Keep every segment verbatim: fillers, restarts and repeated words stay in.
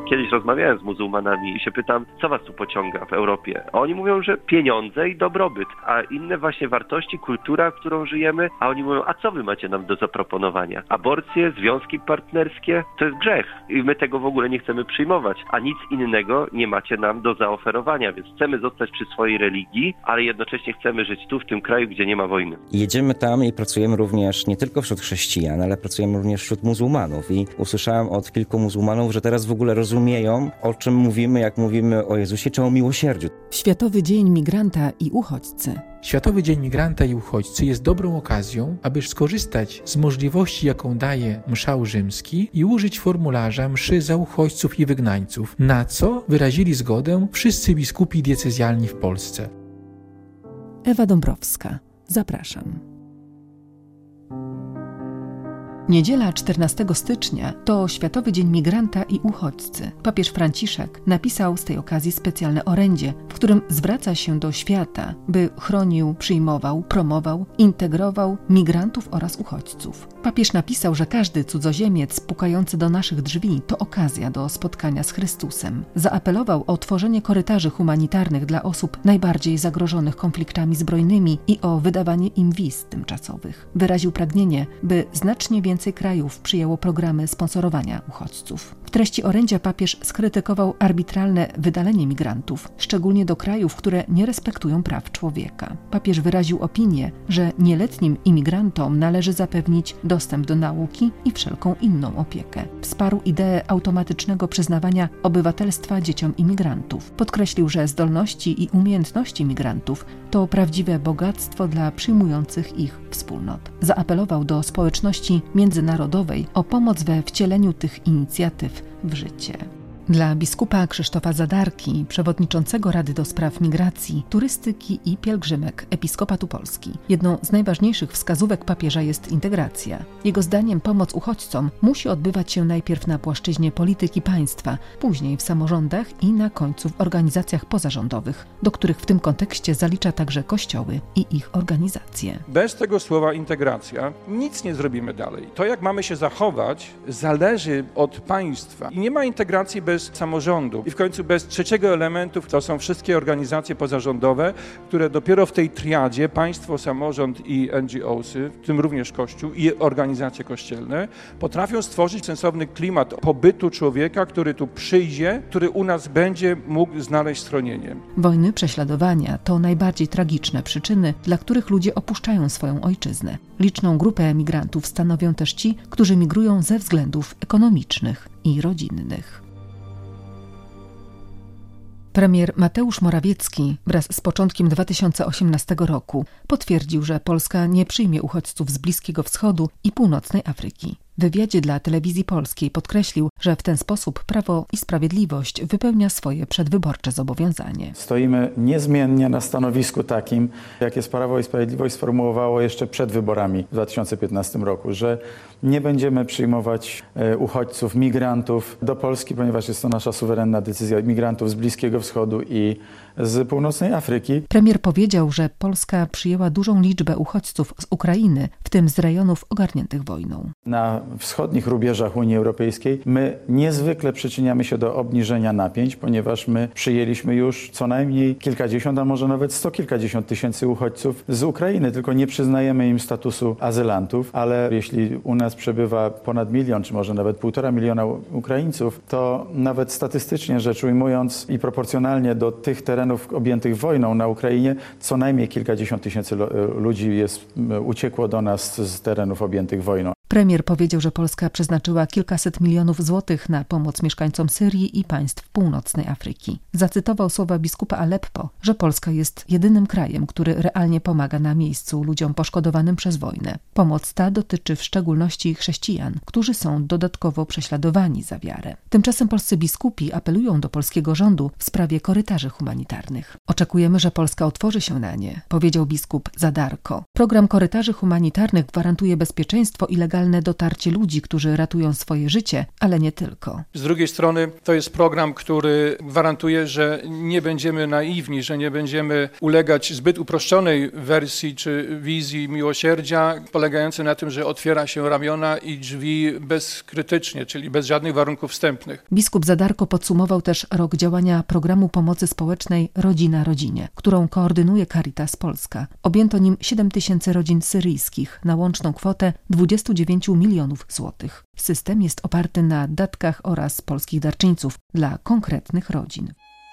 Kiedyś rozmawiałem z muzułmanami i się pytam, co was tu pociąga w Europie? A oni mówią, że pieniądze i dobrobyt, a inne właśnie wartości, kultura, w którą żyjemy, a oni mówią, a co wy macie nam do zaproponowania? Aborcje, związki partnerskie, to jest grzech i my tego w ogóle nie chcemy przyjmować, a nic innego nie macie nam do zaoferowania, więc chcemy zostać przy swojej religii, ale jednocześnie chcemy żyć tu, w tym kraju, gdzie nie ma wojny. Jedziemy tam i pracujemy również nie tylko wśród chrześcijan, ale pracujemy również wśród muzułmanów i usłyszałem od kilku muzułmanów, że teraz w ogóle rozumieją, o czym mówimy, jak mówimy o Jezusie, czy o miłosierdziu. Światowy Dzień Migranta i Uchodźcy. Światowy Dzień Migranta i Uchodźcy jest dobrą okazją, aby skorzystać z możliwości, jaką daje mszał rzymski i użyć formularza mszy za uchodźców i wygnańców, na co wyrazili zgodę wszyscy biskupi diecezjalni w Polsce. Ewa Dąbrowska. Zapraszam. Niedziela czternastego stycznia to Światowy Dzień Migranta i Uchodźcy. Papież Franciszek napisał z tej okazji specjalne orędzie, w którym zwraca się do świata, by chronił, przyjmował, promował, integrował migrantów oraz uchodźców. Papież napisał, że każdy cudzoziemiec pukający do naszych drzwi to okazja do spotkania z Chrystusem. Zaapelował o tworzenie korytarzy humanitarnych dla osób najbardziej zagrożonych konfliktami zbrojnymi i o wydawanie im wiz tymczasowych. Wyraził pragnienie, by znacznie więcej Więcej krajów przyjęło programy sponsorowania uchodźców. W treści orędzia papież skrytykował arbitralne wydalenie migrantów, szczególnie do krajów, które nie respektują praw człowieka. Papież wyraził opinię, że nieletnim imigrantom należy zapewnić dostęp do nauki i wszelką inną opiekę. Wsparł ideę automatycznego przyznawania obywatelstwa dzieciom imigrantów. Podkreślił, że zdolności i umiejętności migrantów to prawdziwe bogactwo dla przyjmujących ich wspólnot. Zaapelował do społeczności międzynarodowej o pomoc we wcieleniu tych inicjatyw w życie. Dla biskupa Krzysztofa Zadarki, przewodniczącego Rady do Spraw Migracji, Turystyki i Pielgrzymek Episkopatu Polski, jedną z najważniejszych wskazówek papieża jest integracja. Jego zdaniem pomoc uchodźcom musi odbywać się najpierw na płaszczyźnie polityki państwa, później w samorządach i na końcu w organizacjach pozarządowych, do których w tym kontekście zalicza także kościoły i ich organizacje. Bez tego słowa integracja nic nie zrobimy dalej. To, jak mamy się zachować, zależy od państwa i nie ma integracji bez samorządu. I w końcu bez trzeciego elementu, to są wszystkie organizacje pozarządowe, które dopiero w tej triadzie, państwo, samorząd i N G O sy, w tym również Kościół i organizacje kościelne, potrafią stworzyć sensowny klimat pobytu człowieka, który tu przyjdzie, który u nas będzie mógł znaleźć schronienie. Wojny, prześladowania to najbardziej tragiczne przyczyny, dla których ludzie opuszczają swoją ojczyznę. Liczną grupę emigrantów stanowią też ci, którzy migrują ze względów ekonomicznych i rodzinnych. Premier Mateusz Morawiecki wraz z początkiem dwa tysiące osiemnastego roku potwierdził, że Polska nie przyjmie uchodźców z Bliskiego Wschodu i Północnej Afryki. W wywiadzie dla Telewizji Polskiej podkreślił, że w ten sposób Prawo i Sprawiedliwość wypełnia swoje przedwyborcze zobowiązanie. Stoimy niezmiennie na stanowisku takim, jakie Prawo i Sprawiedliwość sformułowało jeszcze przed wyborami w dwa tysiące piętnastym roku, że nie będziemy przyjmować uchodźców, migrantów do Polski, ponieważ jest to nasza suwerenna decyzja, migrantów z Bliskiego Wschodu i z Północnej Afryki. Premier powiedział, że Polska przyjęła dużą liczbę uchodźców z Ukrainy, w tym z rejonów ogarniętych wojną. Na wschodnich rubieżach Unii Europejskiej my niezwykle przyczyniamy się do obniżenia napięć, ponieważ my przyjęliśmy już co najmniej kilkadziesiąt, a może nawet sto kilkadziesiąt tysięcy uchodźców z Ukrainy, tylko nie przyznajemy im statusu azylantów, ale jeśli u nas przebywa ponad milion, czy może nawet półtora miliona Ukraińców, to nawet statystycznie rzecz ujmując i proporcjonalnie do tych terenów objętych wojną na Ukrainie, co najmniej kilkadziesiąt tysięcy ludzi jest, uciekło do nas z terenów objętych wojną. Premier powiedział, że Polska przeznaczyła kilkaset milionów złotych na pomoc mieszkańcom Syrii i państw północnej Afryki. Zacytował słowa biskupa Aleppo, że Polska jest jedynym krajem, który realnie pomaga na miejscu ludziom poszkodowanym przez wojnę. Pomoc ta dotyczy w szczególności chrześcijan, którzy są dodatkowo prześladowani za wiarę. Tymczasem polscy biskupi apelują do polskiego rządu w sprawie korytarzy humanitarnych. Oczekujemy, że Polska otworzy się na nie, powiedział biskup Zadarko. Program korytarzy humanitarnych gwarantuje bezpieczeństwo i legalność nielegalne dotarcie ludzi, którzy ratują swoje życie, ale nie tylko. Z drugiej strony to jest program, który gwarantuje, że nie będziemy naiwni, że nie będziemy ulegać zbyt uproszczonej wersji czy wizji miłosierdzia, polegającej na tym, że otwiera się ramiona i drzwi bezkrytycznie, czyli bez żadnych warunków wstępnych. Biskup Zadarko podsumował też rok działania programu pomocy społecznej Rodzina Rodzinie, którą koordynuje Caritas Polska. Objęto nim siedem tysięcy rodzin syryjskich na łączną kwotę dwadzieścia dziewięć milionów złotych. System jest oparty na datkach oraz polskich darczyńców dla konkretnych rodzin.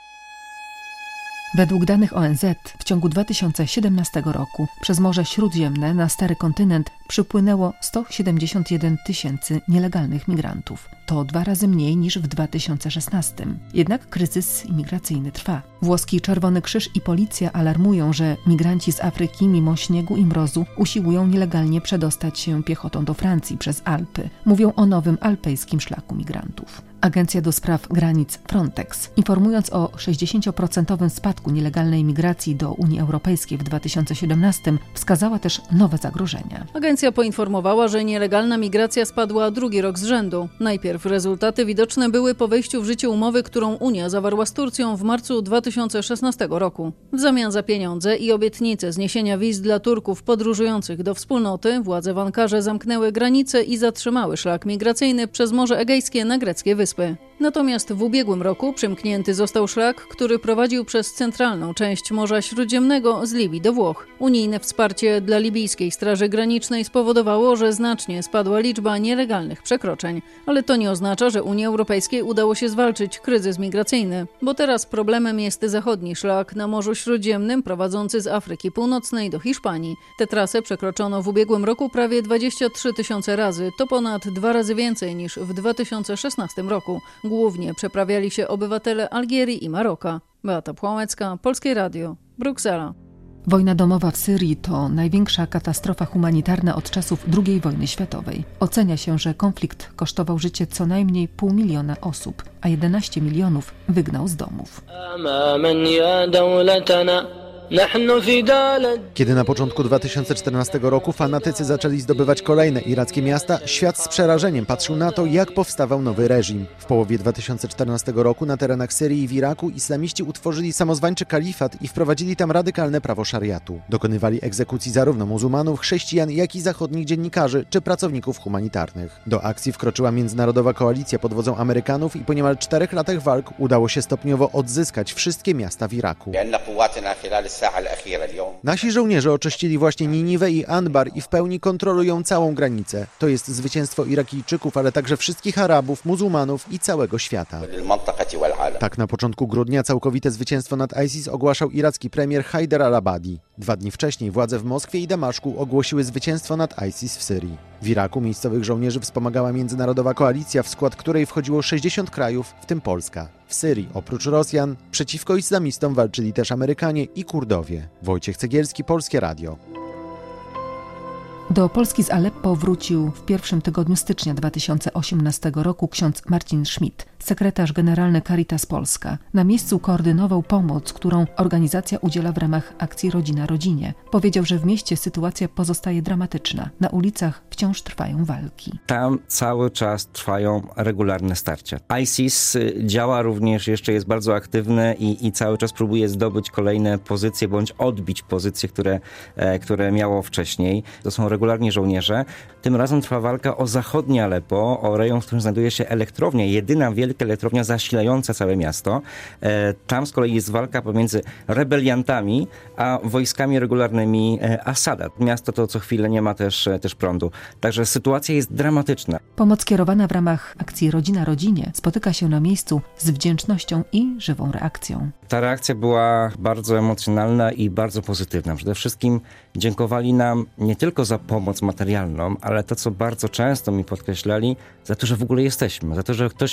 Według danych O N Z w ciągu dwa tysiące siedemnastego roku przez Morze Śródziemne na Stary Kontynent przypłynęło sto siedemdziesiąt jeden tysięcy nielegalnych migrantów. To dwa razy mniej niż w dwa tysiące szesnastym. Jednak kryzys imigracyjny trwa. Włoski Czerwony Krzyż i policja alarmują, że migranci z Afryki mimo śniegu i mrozu usiłują nielegalnie przedostać się piechotą do Francji przez Alpy. Mówią o nowym alpejskim szlaku migrantów. Agencja do spraw granic Frontex, informując o sześćdziesięcioprocentowym spadku nielegalnej migracji do Unii Europejskiej w dwa tysiące siedemnastym, wskazała też nowe zagrożenia. Agencja poinformowała, że nielegalna migracja spadła drugi rok z rzędu. Najpierw rezultaty widoczne były po wejściu w życie umowy, którą Unia zawarła z Turcją w marcu dwa tysiące szesnastego roku. W zamian za pieniądze i obietnicę zniesienia wiz dla Turków podróżujących do wspólnoty, władze w Ankarze zamknęły granice i zatrzymały szlak migracyjny przez Morze Egejskie na greckie wyspy. Natomiast w ubiegłym roku przymknięty został szlak, który prowadził przez centralną część Morza Śródziemnego z Libii do Włoch. Unijne wsparcie dla libijskiej Straży Granicznej spowodowało, że znacznie spadła liczba nielegalnych przekroczeń. Ale to nie oznacza, że Unii Europejskiej udało się zwalczyć kryzys migracyjny, bo teraz problemem jest zachodni szlak na Morzu Śródziemnym prowadzący z Afryki Północnej do Hiszpanii. Tę trasę przekroczono w ubiegłym roku prawie dwadzieścia trzy tysiące razy, to ponad dwa razy więcej niż w dwa tysiące szesnastym roku. Głównie przeprawiali się obywatele Algierii i Maroka. Beata Płomecka, Polskie Radio, Bruksela. Wojna domowa w Syrii to największa katastrofa humanitarna od czasów drugiej wojny światowej. Ocenia się, że konflikt kosztował życie co najmniej pół miliona osób, a jedenaście milionów wygnał z domów. Kiedy na początku dwa tysiące czternastego roku fanatycy zaczęli zdobywać kolejne irackie miasta, świat z przerażeniem patrzył na to, jak powstawał nowy reżim. W połowie dwa tysiące czternastego roku na terenach Syrii i w Iraku islamiści utworzyli samozwańczy kalifat i wprowadzili tam radykalne prawo szariatu. Dokonywali egzekucji zarówno muzułmanów, chrześcijan, jak i zachodnich dziennikarzy czy pracowników humanitarnych. Do akcji wkroczyła międzynarodowa koalicja pod wodzą Amerykanów i po niemal czterech latach walk udało się stopniowo odzyskać wszystkie miasta w Iraku. Nasi żołnierze oczyścili właśnie Niniwę i Anbar i w pełni kontrolują całą granicę. To jest zwycięstwo Irakijczyków, ale także wszystkich Arabów, muzułmanów i całego świata. Tak na początku grudnia całkowite zwycięstwo nad ISIS ogłaszał iracki premier Haider al-Abadi. Dwa dni wcześniej władze w Moskwie i Damaszku ogłosiły zwycięstwo nad ISIS w Syrii. W Iraku miejscowych żołnierzy wspomagała międzynarodowa koalicja, w skład której wchodziło sześćdziesiąt krajów, w tym Polska. W Syrii, oprócz Rosjan, przeciwko islamistom walczyli też Amerykanie i Kurdowie. Wojciech Cegielski, Polskie Radio. Do Polski z Aleppo wrócił w pierwszym tygodniu stycznia dwa tysiące osiemnastego roku ksiądz Marcin Schmidt, sekretarz generalny Caritas Polska. Na miejscu koordynował pomoc, którą organizacja udziela w ramach akcji Rodzina Rodzinie. Powiedział, że w mieście sytuacja pozostaje dramatyczna. Na ulicach wciąż trwają walki. Tam cały czas trwają regularne starcia. ISIS działa również, jeszcze jest bardzo aktywny i, i cały czas próbuje zdobyć kolejne pozycje bądź odbić pozycje, które, e, które miało wcześniej. To są regularni żołnierze. Tym razem trwa walka o zachodnie Aleppo, o rejon, w którym znajduje się elektrownia, jedyna wielka elektrownia zasilająca całe miasto. E, tam z kolei jest walka pomiędzy rebeliantami a wojskami regularnymi e, Asada. Miasto to co chwilę nie ma też, e, też prądu. Także sytuacja jest dramatyczna. Pomoc kierowana w ramach akcji Rodzina Rodzinie spotyka się na miejscu z wdzięcznością i żywą reakcją. Ta reakcja była bardzo emocjonalna i bardzo pozytywna. Przede wszystkim dziękowali nam nie tylko za pomoc materialną, ale to, co bardzo często mi podkreślali, za to, że w ogóle jesteśmy, za to, że ktoś o nich pamięta.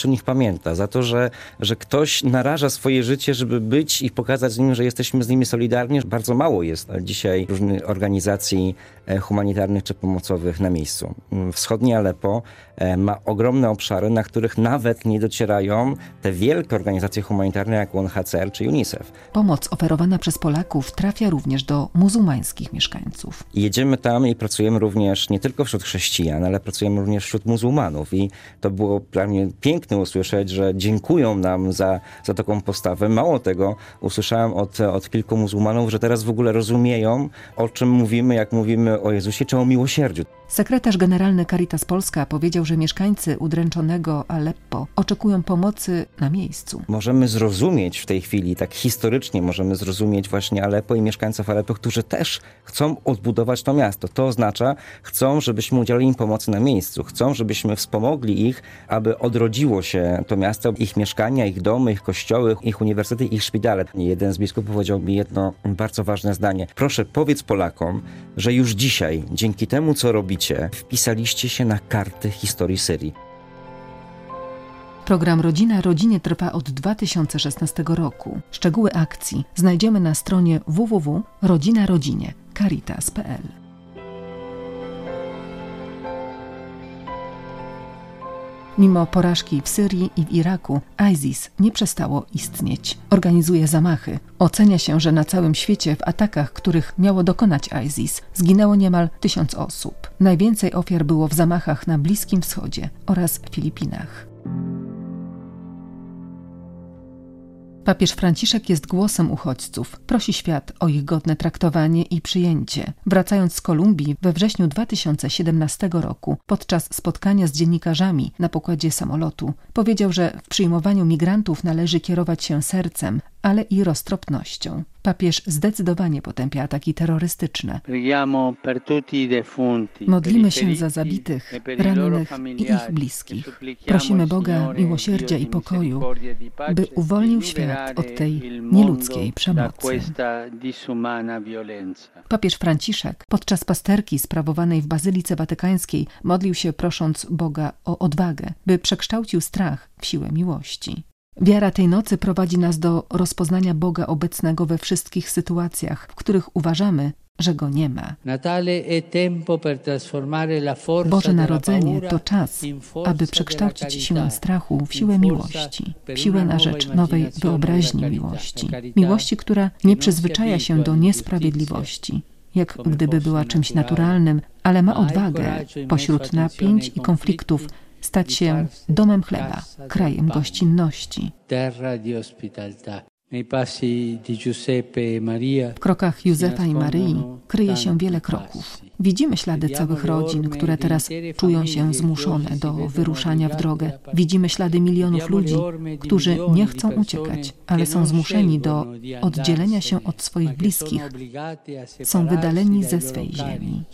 pamięta, za to, że, że ktoś naraża swoje życie, żeby być i pokazać z nim, że jesteśmy z nimi solidarni. Bardzo mało jest dzisiaj różnych organizacji humanitarnych czy pomocowych na miejscu. Wschodnie Aleppo ma ogromne obszary, na których nawet nie docierają te wielkie organizacje humanitarne jak U N H C R czy UNICEF. Pomoc oferowana przez Polaków trafia również do muzułmańskich mieszkańców. Jedziemy tam i pracujemy również nie tylko wśród chrześcijan, ale pracujemy również wśród muzułmanów i to było dla mnie piękne usłyszeć, że dziękują nam za, za taką postawę. Mało tego, usłyszałem od, od kilku muzułmanów, że teraz w ogóle rozumieją, o czym mówimy, jak mówimy o Jezusie czy o miłosierdziu. Sekretarz generalny Caritas Polska powiedział, że mieszkańcy udręczonego Aleppo oczekują pomocy na miejscu. Możemy zrozumieć w tej chwili, tak historycznie możemy zrozumieć właśnie Aleppo i mieszkańców Aleppo, którzy też chcą odbudować to miasto. To oznacza, chcą, żebyśmy udzielili im pomocy na miejscu. Chcą, żebyśmy wspomogli ich, aby odrodziło się to miasto, ich mieszkania, ich domy, ich kościoły, ich uniwersytety, ich szpitale. Jeden z biskupów powiedział mi jedno bardzo ważne zdanie. Proszę, powiedz Polakom, że już dzisiaj, dzięki temu, co robicie, wpisaliście się na karty historii Syrii. Program Rodzina Rodzinie trwa od dwa tysiące szesnastego roku. Szczegóły akcji znajdziemy na stronie w w w kropka rodzina rodzinie kropka caritas kropka p l. Mimo porażki w Syrii i w Iraku, ISIS nie przestało istnieć. Organizuje zamachy. Ocenia się, że na całym świecie w atakach, których miało dokonać ISIS, zginęło niemal tysiąc osób. Najwięcej ofiar było w zamachach na Bliskim Wschodzie oraz Filipinach. Papież Franciszek jest głosem uchodźców. Prosi świat o ich godne traktowanie i przyjęcie. Wracając z Kolumbii we wrześniu dwa tysiące siedemnastego roku, podczas spotkania z dziennikarzami na pokładzie samolotu, powiedział, że w przyjmowaniu migrantów należy kierować się sercem, ale i roztropnością. Papież zdecydowanie potępia ataki terrorystyczne. Modlimy się za zabitych, rannych i ich bliskich. Prosimy Boga miłosierdzia i pokoju, by uwolnił świat od tej nieludzkiej przemocy. Papież Franciszek podczas pasterki sprawowanej w Bazylice Watykańskiej modlił się, prosząc Boga o odwagę, by przekształcił strach w siłę miłości. Wiara tej nocy prowadzi nas do rozpoznania Boga obecnego we wszystkich sytuacjach, w których uważamy, że Go nie ma. Boże Narodzenie to czas, aby przekształcić siłę strachu w siłę miłości, w siłę na rzecz nowej wyobraźni miłości. Miłości, która nie przyzwyczaja się do niesprawiedliwości, jak gdyby była czymś naturalnym, ale ma odwagę pośród napięć i konfliktów stać się domem chleba, krajem gościnności. W krokach Józefa i Maryi kryje się wiele kroków. Widzimy ślady całych rodzin, które teraz czują się zmuszone do wyruszania w drogę. Widzimy ślady milionów ludzi, którzy nie chcą uciekać, ale są zmuszeni do oddzielenia się od swoich bliskich. Są wydaleni ze swej ziemi.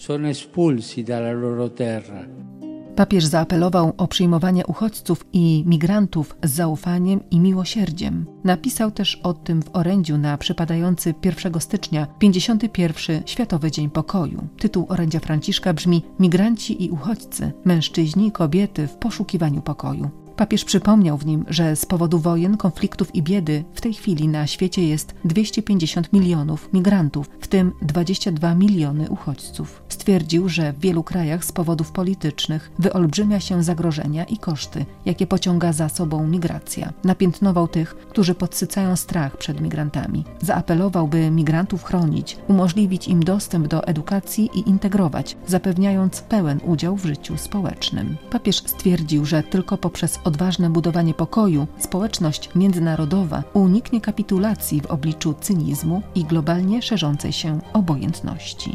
Papież zaapelował o przyjmowanie uchodźców i migrantów z zaufaniem i miłosierdziem. Napisał też o tym w orędziu na przypadający pierwszego stycznia pięćdziesiąty pierwszy Światowy Dzień Pokoju. Tytuł orędzia Franciszka brzmi: Migranci i uchodźcy, mężczyźni i kobiety w poszukiwaniu pokoju. Papież przypomniał w nim, że z powodu wojen, konfliktów i biedy w tej chwili na świecie jest dwieście pięćdziesiąt milionów migrantów, w tym dwadzieścia dwa miliony uchodźców. Stwierdził, że w wielu krajach z powodów politycznych wyolbrzymia się zagrożenia i koszty, jakie pociąga za sobą migracja. Napiętnował tych, którzy podsycają strach przed migrantami. Zaapelował, by migrantów chronić, umożliwić im dostęp do edukacji i integrować, zapewniając pełen udział w życiu społecznym. Papież stwierdził, że tylko poprzez odważne budowanie pokoju społeczność międzynarodowa uniknie kapitulacji w obliczu cynizmu i globalnie szerzącej się obojętności.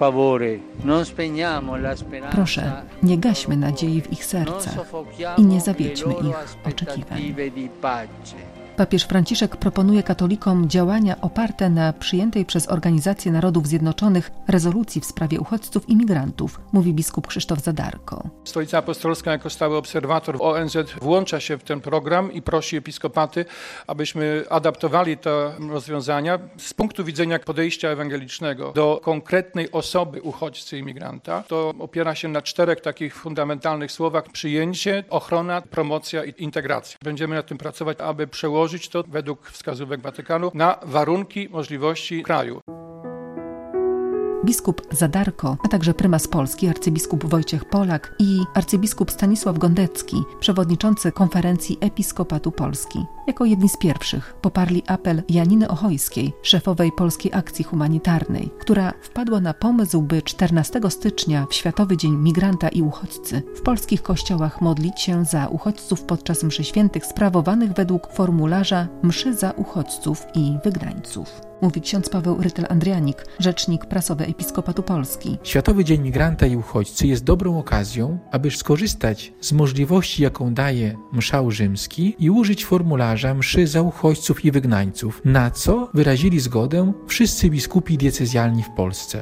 Proszę, nie gaśmy nadziei w ich sercach i nie zawiedźmy ich oczekiwań. Papież Franciszek proponuje katolikom działania oparte na przyjętej przez Organizację Narodów Zjednoczonych rezolucji w sprawie uchodźców i migrantów, mówi biskup Krzysztof Zadarko. Stolica Apostolska jako stały obserwator O N Z włącza się w ten program i prosi episkopaty, abyśmy adaptowali te rozwiązania z punktu widzenia podejścia ewangelicznego do konkretnej osoby uchodźcy i migranta. To opiera się na czterech takich fundamentalnych słowach: przyjęcie, ochrona, promocja i integracja. Będziemy nad tym pracować, aby przełożyć to według wskazówek Watykanu na warunki, możliwości kraju. Biskup Zadarko, a także prymas Polski, arcybiskup Wojciech Polak i arcybiskup Stanisław Gondecki, przewodniczący Konferencji Episkopatu Polski, jako jedni z pierwszych poparli apel Janiny Ochojskiej, szefowej Polskiej Akcji Humanitarnej, która wpadła na pomysł, by czternastego stycznia, w Światowy Dzień Migranta i Uchodźcy, w polskich kościołach modlić się za uchodźców podczas mszy świętych sprawowanych według formularza Mszy za uchodźców i wygnańców. Mówi ksiądz Paweł Rytel-Andrianik, rzecznik prasowy Episkopatu Polski. Światowy Dzień Migranta i Uchodźcy jest dobrą okazją, aby skorzystać z możliwości, jaką daje mszał rzymski i użyć formularza Mszy za uchodźców i wygnańców, na co wyrazili zgodę wszyscy biskupi diecezjalni w Polsce.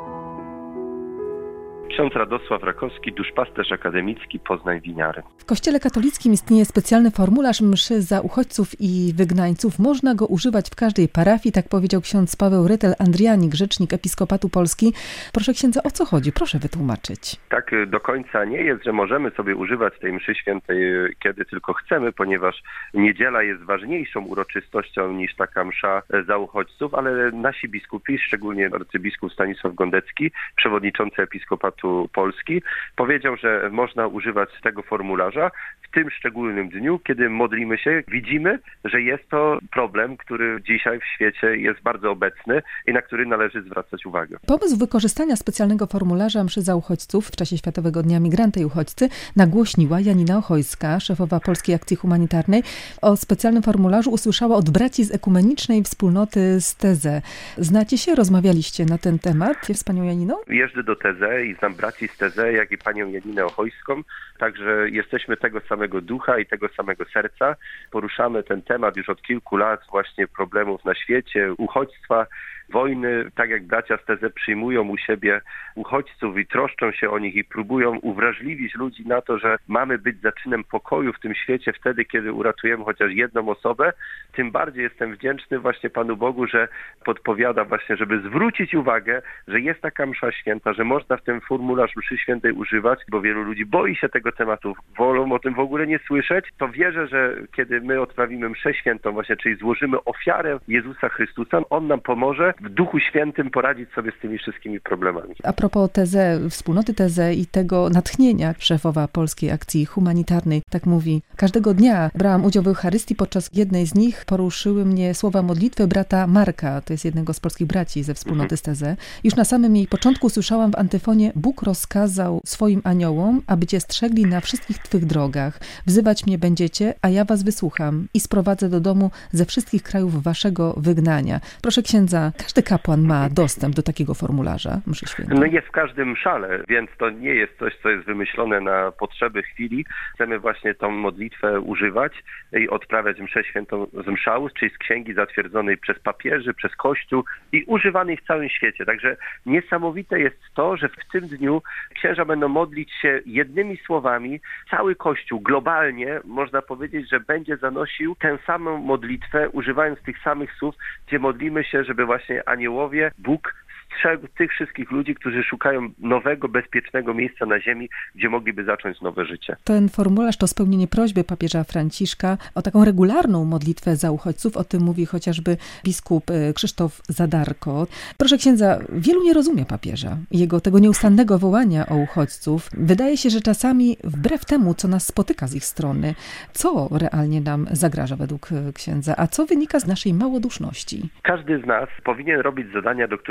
Ksiądz Radosław Rakowski, duszpasterz akademicki Poznań-Winiary. W Kościele katolickim istnieje specjalny formularz mszy za uchodźców i wygnańców. Można go używać w każdej parafii, tak powiedział ksiądz Paweł Rytel-Andrianik, rzecznik Episkopatu Polski. Proszę księdza, o co chodzi? Proszę wytłumaczyć. Tak do końca nie jest, że możemy sobie używać tej mszy świętej kiedy tylko chcemy, ponieważ niedziela jest ważniejszą uroczystością niż taka msza za uchodźców, ale nasi biskupi, szczególnie arcybiskup Stanisław Gondecki, przewodniczący Episkopatu Polski, powiedział, że można używać tego formularza w tym szczególnym dniu, kiedy modlimy się. Widzimy, że jest to problem, który dzisiaj w świecie jest bardzo obecny i na który należy zwracać uwagę. Pomysł wykorzystania specjalnego formularza mszy za uchodźców w czasie Światowego Dnia Migranta i Uchodźcy nagłośniła Janina Ochojska, szefowa Polskiej Akcji Humanitarnej. O specjalnym formularzu usłyszała od braci z ekumenicznej wspólnoty z Teze. Znacie się? Rozmawialiście na ten temat z panią Janiną? Jeżdżę do Teze i znam braci z Teze, jak i panią Janinę Ochojską, także jesteśmy tego samego ducha i tego samego serca. Poruszamy ten temat już od kilku lat, właśnie problemów na świecie, uchodźstwa, wojny, tak jak bracia z Teze przyjmują u siebie uchodźców i troszczą się o nich i próbują uwrażliwić ludzi na to, że mamy być zaczynem pokoju w tym świecie wtedy, kiedy uratujemy chociaż jedną osobę. Tym bardziej jestem wdzięczny właśnie Panu Bogu, że podpowiada właśnie, żeby zwrócić uwagę, że jest taka msza święta, że można w ten formularz mszy świętej używać, bo wielu ludzi boi się tego tematu, wolą o tym w ogóle nie słyszeć. To wierzę, że kiedy my odprawimy mszę świętą właśnie, czyli złożymy ofiarę Jezusa Chrystusa, On nam pomoże w Duchu Świętym poradzić sobie z tymi wszystkimi problemami. A propos Teze, wspólnoty Teze i tego natchnienia, szefowa Polskiej Akcji Humanitarnej tak mówi: każdego dnia brałam udział w Eucharystii, podczas jednej z nich poruszyły mnie słowa modlitwy brata Marka, to jest jednego z polskich braci ze wspólnoty z Teze. Już na samym jej początku słyszałam w antyfonie: Bóg rozkazał swoim aniołom, aby cię strzegli na wszystkich twych drogach. Wzywać mnie będziecie, a ja was wysłucham i sprowadzę do domu ze wszystkich krajów waszego wygnania. Proszę księdza, każdy kapłan ma dostęp do takiego formularza mszy świętej? No jest w każdym mszale, więc to nie jest coś, co jest wymyślone na potrzeby chwili. Chcemy właśnie tą modlitwę używać i odprawiać mszę świętą z mszału, czyli z księgi zatwierdzonej przez papieży, przez Kościół i używanej w całym świecie. Także niesamowite jest to, że w tym dniu księża będą modlić się jednymi słowami. Cały Kościół globalnie, można powiedzieć, że będzie zanosił tę samą modlitwę, używając tych samych słów, gdzie modlimy się, żeby właśnie aniołowie, Bóg strzegł tych wszystkich ludzi, którzy szukają nowego, bezpiecznego miejsca na ziemi, gdzie mogliby zacząć nowe życie. Ten formularz to spełnienie prośby papieża Franciszka o taką regularną modlitwę za uchodźców. O tym mówi chociażby biskup Krzysztof Zadarko. Proszę księdza, wielu nie rozumie papieża i jego tego nieustannego wołania o uchodźców. Wydaje się, że czasami wbrew temu, co nas spotyka z ich strony, co realnie nam zagraża według księdza, a co wynika z naszej małoduszności? Każdy z nas powinien robić zadania, do których został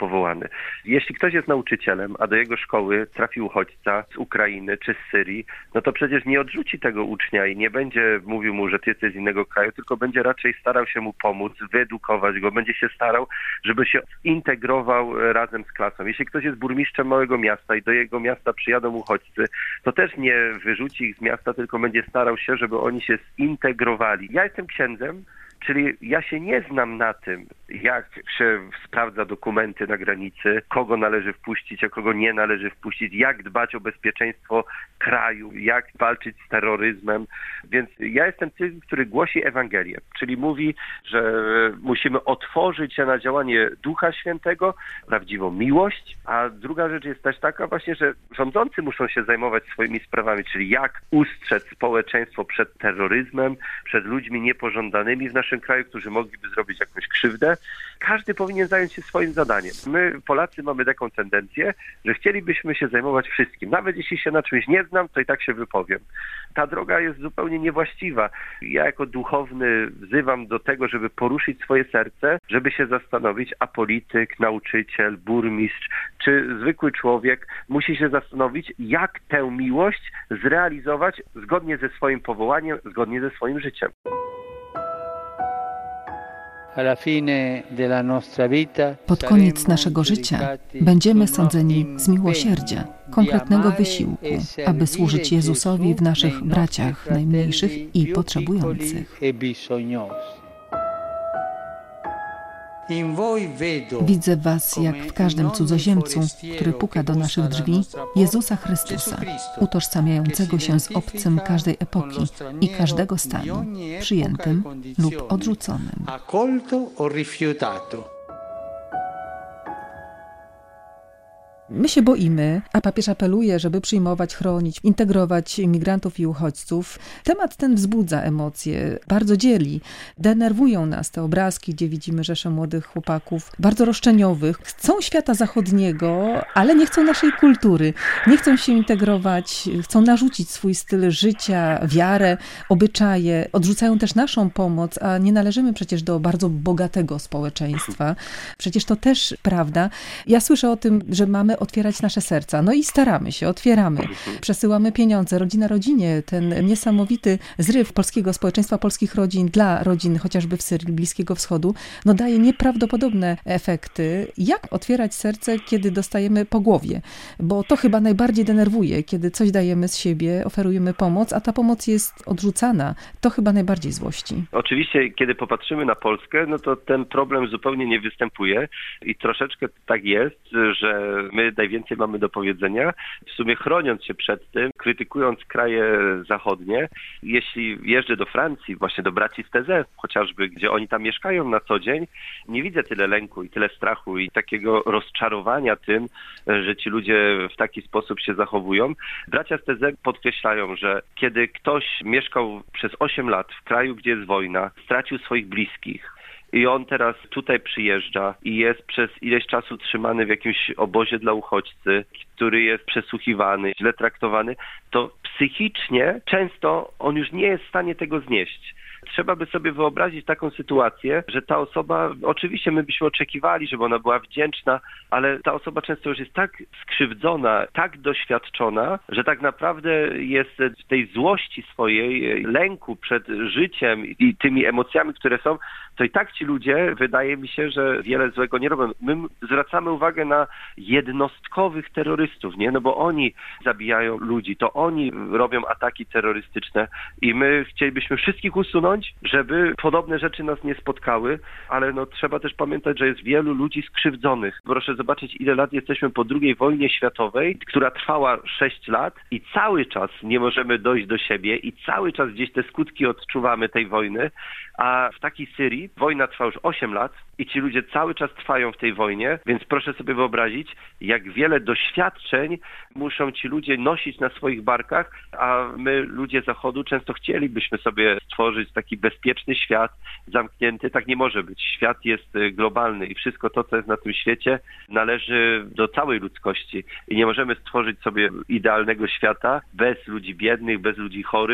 powołany. Jeśli ktoś jest nauczycielem, a do jego szkoły trafi uchodźca z Ukrainy czy z Syrii, no to przecież nie odrzuci tego ucznia i nie będzie mówił mu, że ty jesteś z innego kraju, tylko będzie raczej starał się mu pomóc, wyedukować go, będzie się starał, żeby się integrował razem z klasą. Jeśli ktoś jest burmistrzem małego miasta i do jego miasta przyjadą uchodźcy, to też nie wyrzuci ich z miasta, tylko będzie starał się, żeby oni się zintegrowali. Ja jestem księdzem, czyli ja się nie znam na tym, jak się sprawdza dokumenty na granicy, kogo należy wpuścić, a kogo nie należy wpuścić, jak dbać o bezpieczeństwo kraju, jak walczyć z terroryzmem. Więc ja jestem tym, który głosi Ewangelię, czyli mówi, że musimy otworzyć się na działanie Ducha Świętego, prawdziwą miłość, a druga rzecz jest też taka właśnie, że rządzący muszą się zajmować swoimi sprawami, czyli jak ustrzec społeczeństwo przed terroryzmem, przed ludźmi niepożądanymi w naszym kraju, którzy mogliby zrobić jakąś krzywdę. Każdy powinien zająć się swoim zadaniem. My, Polacy, mamy taką tendencję, że chcielibyśmy się zajmować wszystkim. Nawet jeśli się na czymś nie znam, to i tak się wypowiem. Ta droga jest zupełnie niewłaściwa. Ja jako duchowny wzywam do tego, żeby poruszyć swoje serce, żeby się zastanowić, a polityk, nauczyciel, burmistrz czy zwykły człowiek musi się zastanowić, jak tę miłość zrealizować zgodnie ze swoim powołaniem, zgodnie ze swoim życiem. Pod koniec naszego życia będziemy sądzeni z miłosierdzia, konkretnego wysiłku, aby służyć Jezusowi w naszych braciach najmniejszych i potrzebujących. Widzę w was, jak w każdym cudzoziemcu, który puka do naszych drzwi, Jezusa Chrystusa, utożsamiającego się z obcym każdej epoki i każdego stanu, przyjętym lub odrzuconym. My się boimy, a papież apeluje, żeby przyjmować, chronić, integrować migrantów i uchodźców. Temat ten wzbudza emocje, bardzo dzieli. Denerwują nas te obrazki, gdzie widzimy rzeszę młodych chłopaków, bardzo roszczeniowych. Chcą świata zachodniego, ale nie chcą naszej kultury. Nie chcą się integrować, chcą narzucić swój styl życia, wiarę, obyczaje. Odrzucają też naszą pomoc, a nie należymy przecież do bardzo bogatego społeczeństwa. Przecież to też prawda. Ja słyszę o tym, że mamy otwierać nasze serca. No i staramy się, otwieramy. Przesyłamy pieniądze, rodzina rodzinie. Ten niesamowity zryw polskiego społeczeństwa, polskich rodzin dla rodzin chociażby w Syrii, Bliskiego Wschodu, no daje nieprawdopodobne efekty. Jak otwierać serce, kiedy dostajemy po głowie? Bo to chyba najbardziej denerwuje, kiedy coś dajemy z siebie, oferujemy pomoc, a ta pomoc jest odrzucana. To chyba najbardziej złości. Oczywiście, kiedy popatrzymy na Polskę, no to ten problem zupełnie nie występuje i troszeczkę tak jest, że my najwięcej mamy do powiedzenia, w sumie chroniąc się przed tym, krytykując kraje zachodnie. Jeśli jeżdżę do Francji, właśnie do braci z T Z chociażby, gdzie oni tam mieszkają na co dzień, nie widzę tyle lęku i tyle strachu i takiego rozczarowania tym, że ci ludzie w taki sposób się zachowują. Bracia z T Z podkreślają, że kiedy ktoś mieszkał przez osiem lat w kraju, gdzie jest wojna, stracił swoich bliskich, i on teraz tutaj przyjeżdża i jest przez ileś czasu trzymany w jakimś obozie dla uchodźcy, który jest przesłuchiwany, źle traktowany, to psychicznie często on już nie jest w stanie tego znieść. Trzeba by sobie wyobrazić taką sytuację, że ta osoba, oczywiście my byśmy oczekiwali, żeby ona była wdzięczna, ale ta osoba często już jest tak skrzywdzona, tak doświadczona, że tak naprawdę jest w tej złości swojej, lęku przed życiem i tymi emocjami, które są, to i tak ci ludzie, wydaje mi się, że wiele złego nie robią. My zwracamy uwagę na jednostkowych terrorystów, nie? No bo oni zabijają ludzi, to oni robią ataki terrorystyczne i my chcielibyśmy wszystkich usunąć, żeby podobne rzeczy nas nie spotkały, ale no trzeba też pamiętać, że jest wielu ludzi skrzywdzonych. Proszę zobaczyć, ile lat jesteśmy po drugiej wojnie światowej, która trwała sześć lat i cały czas nie możemy dojść do siebie i cały czas gdzieś te skutki odczuwamy tej wojny, a w takiej Syrii wojna trwa już osiem lat i ci ludzie cały czas trwają w tej wojnie, więc proszę sobie wyobrazić, jak wiele doświadczeń muszą ci ludzie nosić na swoich barkach, a my, ludzie Zachodu, często chcielibyśmy sobie stworzyć taki bezpieczny świat, zamknięty. Tak nie może być. Świat jest globalny i wszystko to, co jest na tym świecie, należy do całej ludzkości i nie możemy stworzyć sobie idealnego świata bez ludzi biednych, bez ludzi chorych.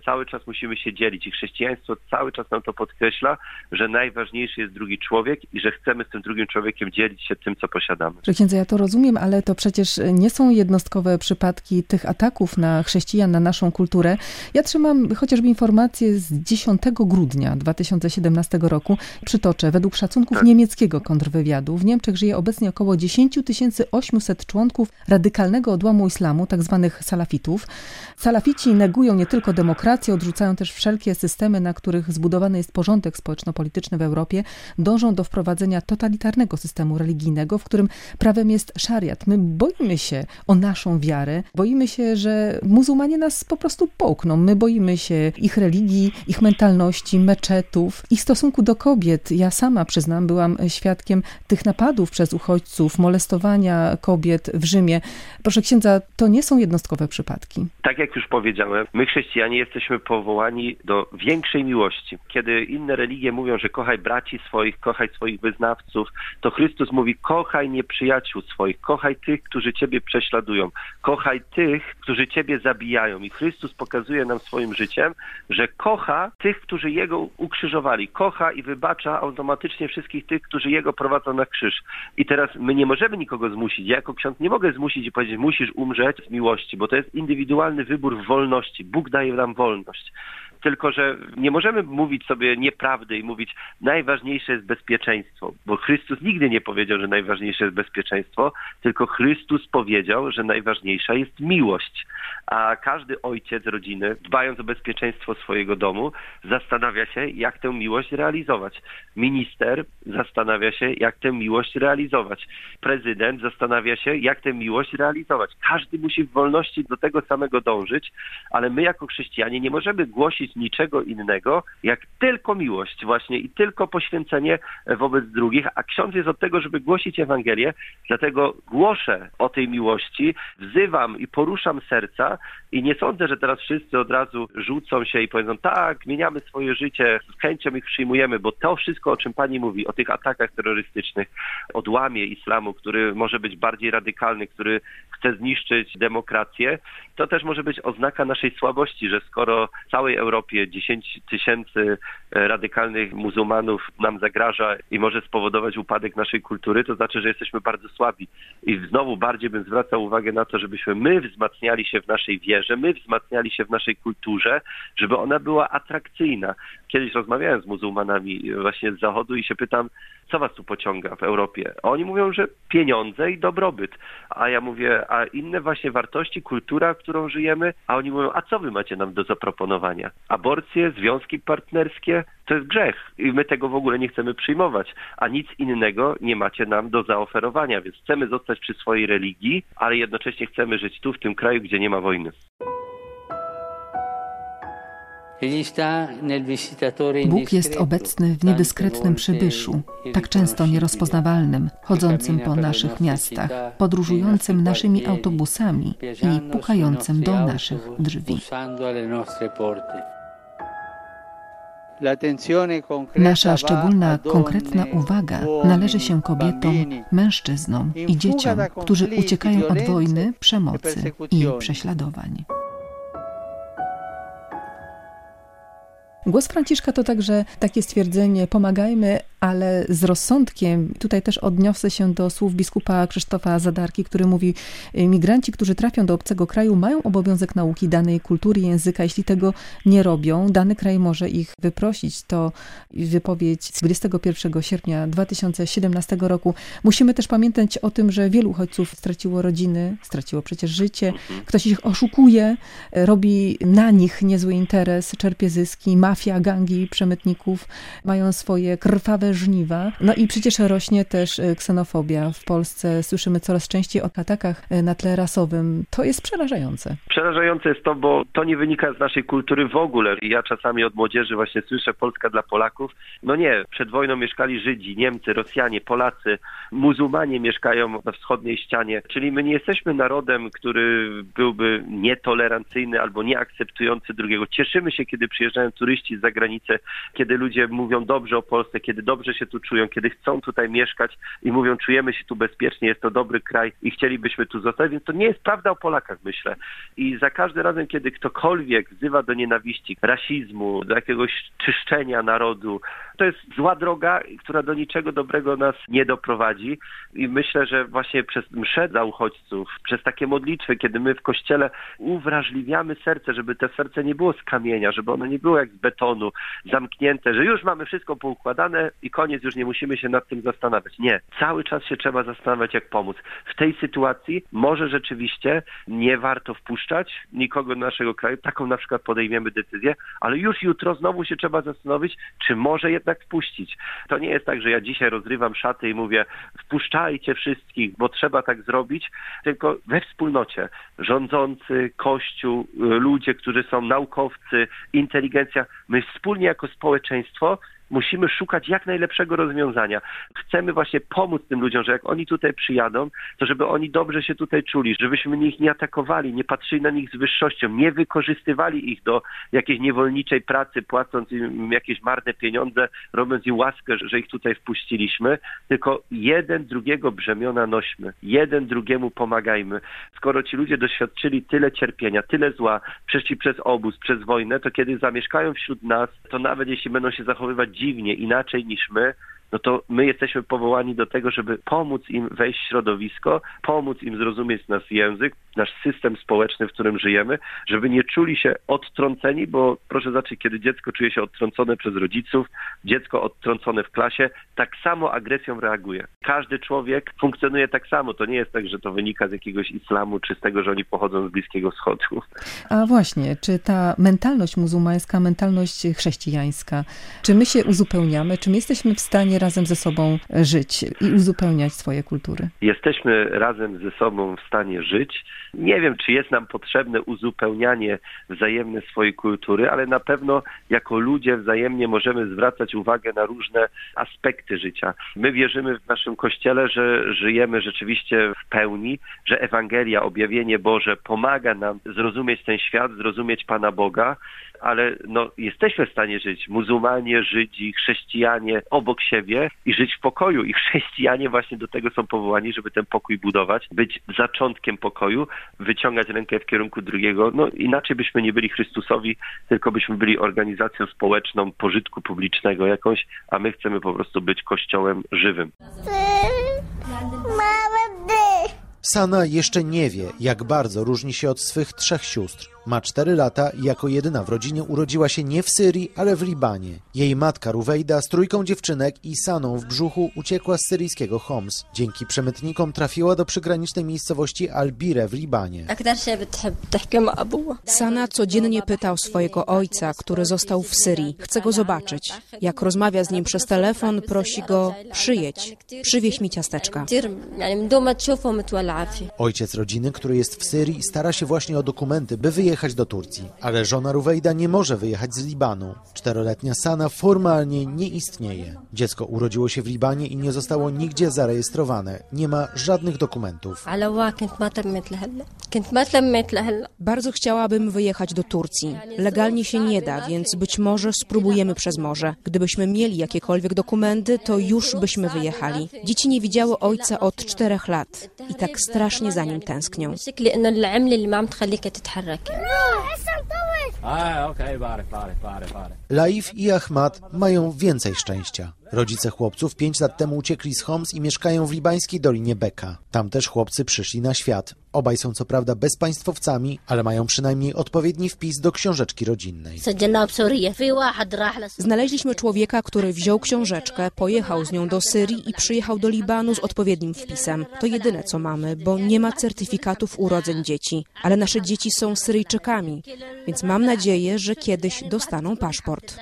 cały czas musimy się dzielić i chrześcijaństwo cały czas nam to podkreśla, że najważniejszy jest drugi człowiek i że chcemy z tym drugim człowiekiem dzielić się tym, co posiadamy. Że księdza, ja to rozumiem, ale to przecież nie są jednostkowe przypadki tych ataków na chrześcijan, na naszą kulturę. Ja trzymam chociażby informacje z dziesiątego grudnia dwa tysiące siedemnastego roku. Przytoczę, według szacunków tak. niemieckiego kontrwywiadu w Niemczech żyje obecnie około dziesięć tysięcy osiemset członków radykalnego odłamu islamu, tak zwanych salafitów. Salafici negują nie tylko demokrację, odrzucają też wszelkie systemy, na których zbudowany jest porządek społeczno-polityczny w Europie, dążą do wprowadzenia totalitarnego systemu religijnego, w którym prawem jest szariat. My boimy się o naszą wiarę, boimy się, że muzułmanie nas po prostu połkną. My boimy się ich religii, ich mentalności, meczetów, ich stosunku do kobiet. Ja sama, przyznam, byłam świadkiem tych napadów przez uchodźców, molestowania kobiet w Rzymie. Proszę księdza, to nie są jednostkowe przypadki. Tak jak już powiedziałem, my chrześcijanie jesteśmy powołani do większej miłości. Kiedy inne religie mówią, że kochaj braci swoich, kochaj swoich wyznawców, to Chrystus mówi, kochaj nieprzyjaciół swoich, kochaj tych, którzy ciebie prześladują, kochaj tych, którzy ciebie zabijają. I Chrystus pokazuje nam swoim życiem, że kocha tych, którzy Jego ukrzyżowali, kocha i wybacza automatycznie wszystkich tych, którzy Jego prowadzą na krzyż. I teraz my nie możemy nikogo zmusić. Ja jako ksiądz nie mogę zmusić i powiedzieć, musisz umrzeć z miłości, bo to jest indywidualny wybór w wolności. Bóg daje nam wolność. Tylko że nie możemy mówić sobie nieprawdy i mówić, najważniejsze jest bezpieczeństwo, bo Chrystus nigdy nie powiedział, że najważniejsze jest bezpieczeństwo, tylko Chrystus powiedział, że najważniejsza jest miłość. A każdy ojciec rodziny, dbając o bezpieczeństwo swojego domu, zastanawia się, jak tę miłość realizować. Minister zastanawia się, jak tę miłość realizować. Prezydent zastanawia się, jak tę miłość realizować. Każdy musi w wolności do tego samego dążyć, ale my jako chrześcijanie nie możemy głosić niczego innego, jak tylko miłość właśnie i tylko poświęcenie wobec drugich, a ksiądz jest od tego, żeby głosić Ewangelię, dlatego głoszę o tej miłości, wzywam i poruszam serca i nie sądzę, że teraz wszyscy od razu rzucą się i powiedzą, tak, zmieniamy swoje życie, z chęcią ich przyjmujemy, bo to wszystko, o czym pani mówi, o tych atakach terrorystycznych, odłamie islamu, który może być bardziej radykalny, który chce zniszczyć demokrację, to też może być oznaka naszej słabości, że skoro w całej Europie dziesięć tysięcy radykalnych muzułmanów nam zagraża i może spowodować upadek naszej kultury, to znaczy, że jesteśmy bardzo słabi. I znowu bardziej bym zwracał uwagę na to, żebyśmy my wzmacniali się w naszej wierze, my wzmacniali się w naszej kulturze, żeby ona była atrakcyjna. Kiedyś rozmawiałem z muzułmanami właśnie z zachodu i się pytam, co was tu pociąga w Europie? A oni mówią, że pieniądze i dobrobyt. A ja mówię, a inne właśnie wartości, kultura, w którą żyjemy? A oni mówią, a co wy macie nam do zaproponowania? Aborcje, związki partnerskie? To jest grzech i my tego w ogóle nie chcemy przyjmować, a nic innego nie macie nam do zaoferowania, więc chcemy zostać przy swojej religii, ale jednocześnie chcemy żyć tu, w tym kraju, gdzie nie ma wojny. Bóg jest obecny w niedyskretnym przybyszu, tak często nierozpoznawalnym, chodzącym po naszych miastach, podróżującym naszymi autobusami i pukającym do naszych drzwi. Nasza szczególna, konkretna uwaga należy się kobietom, mężczyznom i dzieciom, którzy uciekają od wojny, przemocy i prześladowań. Głos Franciszka to także takie stwierdzenie, pomagajmy, ale z rozsądkiem. Tutaj też odniosę się do słów biskupa Krzysztofa Zadarki, który mówi, migranci, którzy trafią do obcego kraju, mają obowiązek nauki danej kultury, języka. Jeśli tego nie robią, dany kraj może ich wyprosić. To wypowiedź z dwudziestego pierwszego sierpnia dwa tysiące siedemnastego roku. Musimy też pamiętać o tym, że wielu uchodźców straciło rodziny, straciło przecież życie. Ktoś ich oszukuje, robi na nich niezły interes, czerpie zyski. Mafia, gangi przemytników mają swoje krwawe żniwa. No i przecież rośnie też ksenofobia. W Polsce słyszymy coraz częściej o atakach na tle rasowym. To jest przerażające. Przerażające jest to, bo to nie wynika z naszej kultury w ogóle. Ja czasami od młodzieży właśnie słyszę Polska dla Polaków. No nie, przed wojną mieszkali Żydzi, Niemcy, Rosjanie, Polacy, muzułmanie mieszkają na wschodniej ścianie. Czyli my nie jesteśmy narodem, który byłby nietolerancyjny albo nieakceptujący drugiego. Cieszymy się, kiedy przyjeżdżają turyści z zagranicy, kiedy ludzie mówią dobrze o Polsce, kiedy dobrze dobrze się tu czują, kiedy chcą tutaj mieszkać i mówią, czujemy się tu bezpiecznie, jest to dobry kraj i chcielibyśmy tu zostać, więc to nie jest prawda o Polakach, myślę. I za każdym razem, kiedy ktokolwiek wzywa do nienawiści, rasizmu, do jakiegoś czyszczenia narodu, to jest zła droga, która do niczego dobrego nas nie doprowadzi. I myślę, że właśnie przez mszę dla uchodźców, przez takie modlitwy, kiedy my w Kościele uwrażliwiamy serce, żeby te serce nie było z kamienia, żeby ono nie było jak z betonu, zamknięte, że już mamy wszystko poukładane i koniec, już nie musimy się nad tym zastanawiać. Nie. Cały czas się trzeba zastanawiać, jak pomóc. W tej sytuacji może rzeczywiście nie warto wpuszczać nikogo do naszego kraju. Taką na przykład podejmiemy decyzję, ale już jutro znowu się trzeba zastanowić, czy może jednak wpuścić. To nie jest tak, że ja dzisiaj rozrywam szaty i mówię, wpuszczajcie wszystkich, bo trzeba tak zrobić, tylko we wspólnocie. Rządzący, Kościół, ludzie, którzy są naukowcy, inteligencja, my wspólnie jako społeczeństwo musimy szukać jak najlepszego rozwiązania. Chcemy właśnie pomóc tym ludziom, że jak oni tutaj przyjadą, to żeby oni dobrze się tutaj czuli, żebyśmy ich nie atakowali, nie patrzyli na nich z wyższością, nie wykorzystywali ich do jakiejś niewolniczej pracy, płacąc im jakieś marne pieniądze, robiąc im łaskę, że ich tutaj wpuściliśmy, tylko jeden drugiego brzemiona nośmy, jeden drugiemu pomagajmy. Skoro ci ludzie doświadczyli tyle cierpienia, tyle zła, przeszli przez obóz, przez wojnę, to kiedy zamieszkają wśród nas, to nawet jeśli będą się zachowywać dziwnie, inaczej niż my, no to my jesteśmy powołani do tego, żeby pomóc im wejść w środowisko, pomóc im zrozumieć nasz język, nasz system społeczny, w którym żyjemy, żeby nie czuli się odtrąceni, bo proszę zobaczyć, kiedy dziecko czuje się odtrącone przez rodziców, dziecko odtrącone w klasie, tak samo agresją reaguje. Każdy człowiek funkcjonuje tak samo. To nie jest tak, że to wynika z jakiegoś islamu, czy z tego, że oni pochodzą z Bliskiego Wschodu. A właśnie, czy ta mentalność muzułmańska, mentalność chrześcijańska, czy my się uzupełniamy, czy my jesteśmy w stanie razem ze sobą żyć i uzupełniać swoje kultury? Jesteśmy razem ze sobą w stanie żyć. Nie wiem, czy jest nam potrzebne uzupełnianie wzajemne swojej kultury, ale na pewno jako ludzie wzajemnie możemy zwracać uwagę na różne aspekty życia. My wierzymy w naszym Kościele, że żyjemy rzeczywiście w pełni, że Ewangelia, objawienie Boże pomaga nam zrozumieć ten świat, zrozumieć Pana Boga, ale no, jesteśmy w stanie żyć, muzułmanie, Żydzi, chrześcijanie obok siebie i żyć w pokoju. I chrześcijanie właśnie do tego są powołani, żeby ten pokój budować, być zaczątkiem pokoju, wyciągać rękę w kierunku drugiego. No inaczej byśmy nie byli Chrystusowi, tylko byśmy byli organizacją społeczną, pożytku publicznego jakąś, a my chcemy po prostu być Kościołem żywym. Sana jeszcze nie wie, jak bardzo różni się od swych trzech sióstr. Ma cztery lata i jako jedyna w rodzinie urodziła się nie w Syrii, ale w Libanie. Jej matka Ruwejda z trójką dziewczynek i Saną w brzuchu uciekła z syryjskiego Homs. Dzięki przemytnikom trafiła do przygranicznej miejscowości Al-Bire w Libanie. Sana codziennie pytał swojego ojca, który został w Syrii. Chce go zobaczyć. Jak rozmawia z nim przez telefon, prosi go: przyjedź, przywieź mi ciasteczka. Ojciec rodziny, który jest w Syrii, stara się właśnie o dokumenty, by wyjechać do Turcji. Ale żona Ruwejda nie może wyjechać z Libanu. Czteroletnia Sana formalnie nie istnieje. Dziecko urodziło się w Libanie i nie zostało nigdzie zarejestrowane. Nie ma żadnych dokumentów. Bardzo chciałabym wyjechać do Turcji. Legalnie się nie da, więc być może spróbujemy przez morze. Gdybyśmy mieli jakiekolwiek dokumenty, to już byśmy wyjechali. Dzieci nie widziały ojca od czterech lat i tak strasznie za nim tęsknią. Laif i Ahmad mają więcej szczęścia. Rodzice chłopców pięć lat temu uciekli z Homs i mieszkają w libańskiej Dolinie Beka. Tam też chłopcy przyszli na świat. Obaj są co prawda bezpaństwowcami, ale mają przynajmniej odpowiedni wpis do książeczki rodzinnej. Znaleźliśmy człowieka, który wziął książeczkę, pojechał z nią do Syrii i przyjechał do Libanu z odpowiednim wpisem. To jedyne, co mamy, bo nie ma certyfikatów urodzeń dzieci. Ale nasze dzieci są Syryjczykami, więc mam nadzieję, że kiedyś dostaną paszport.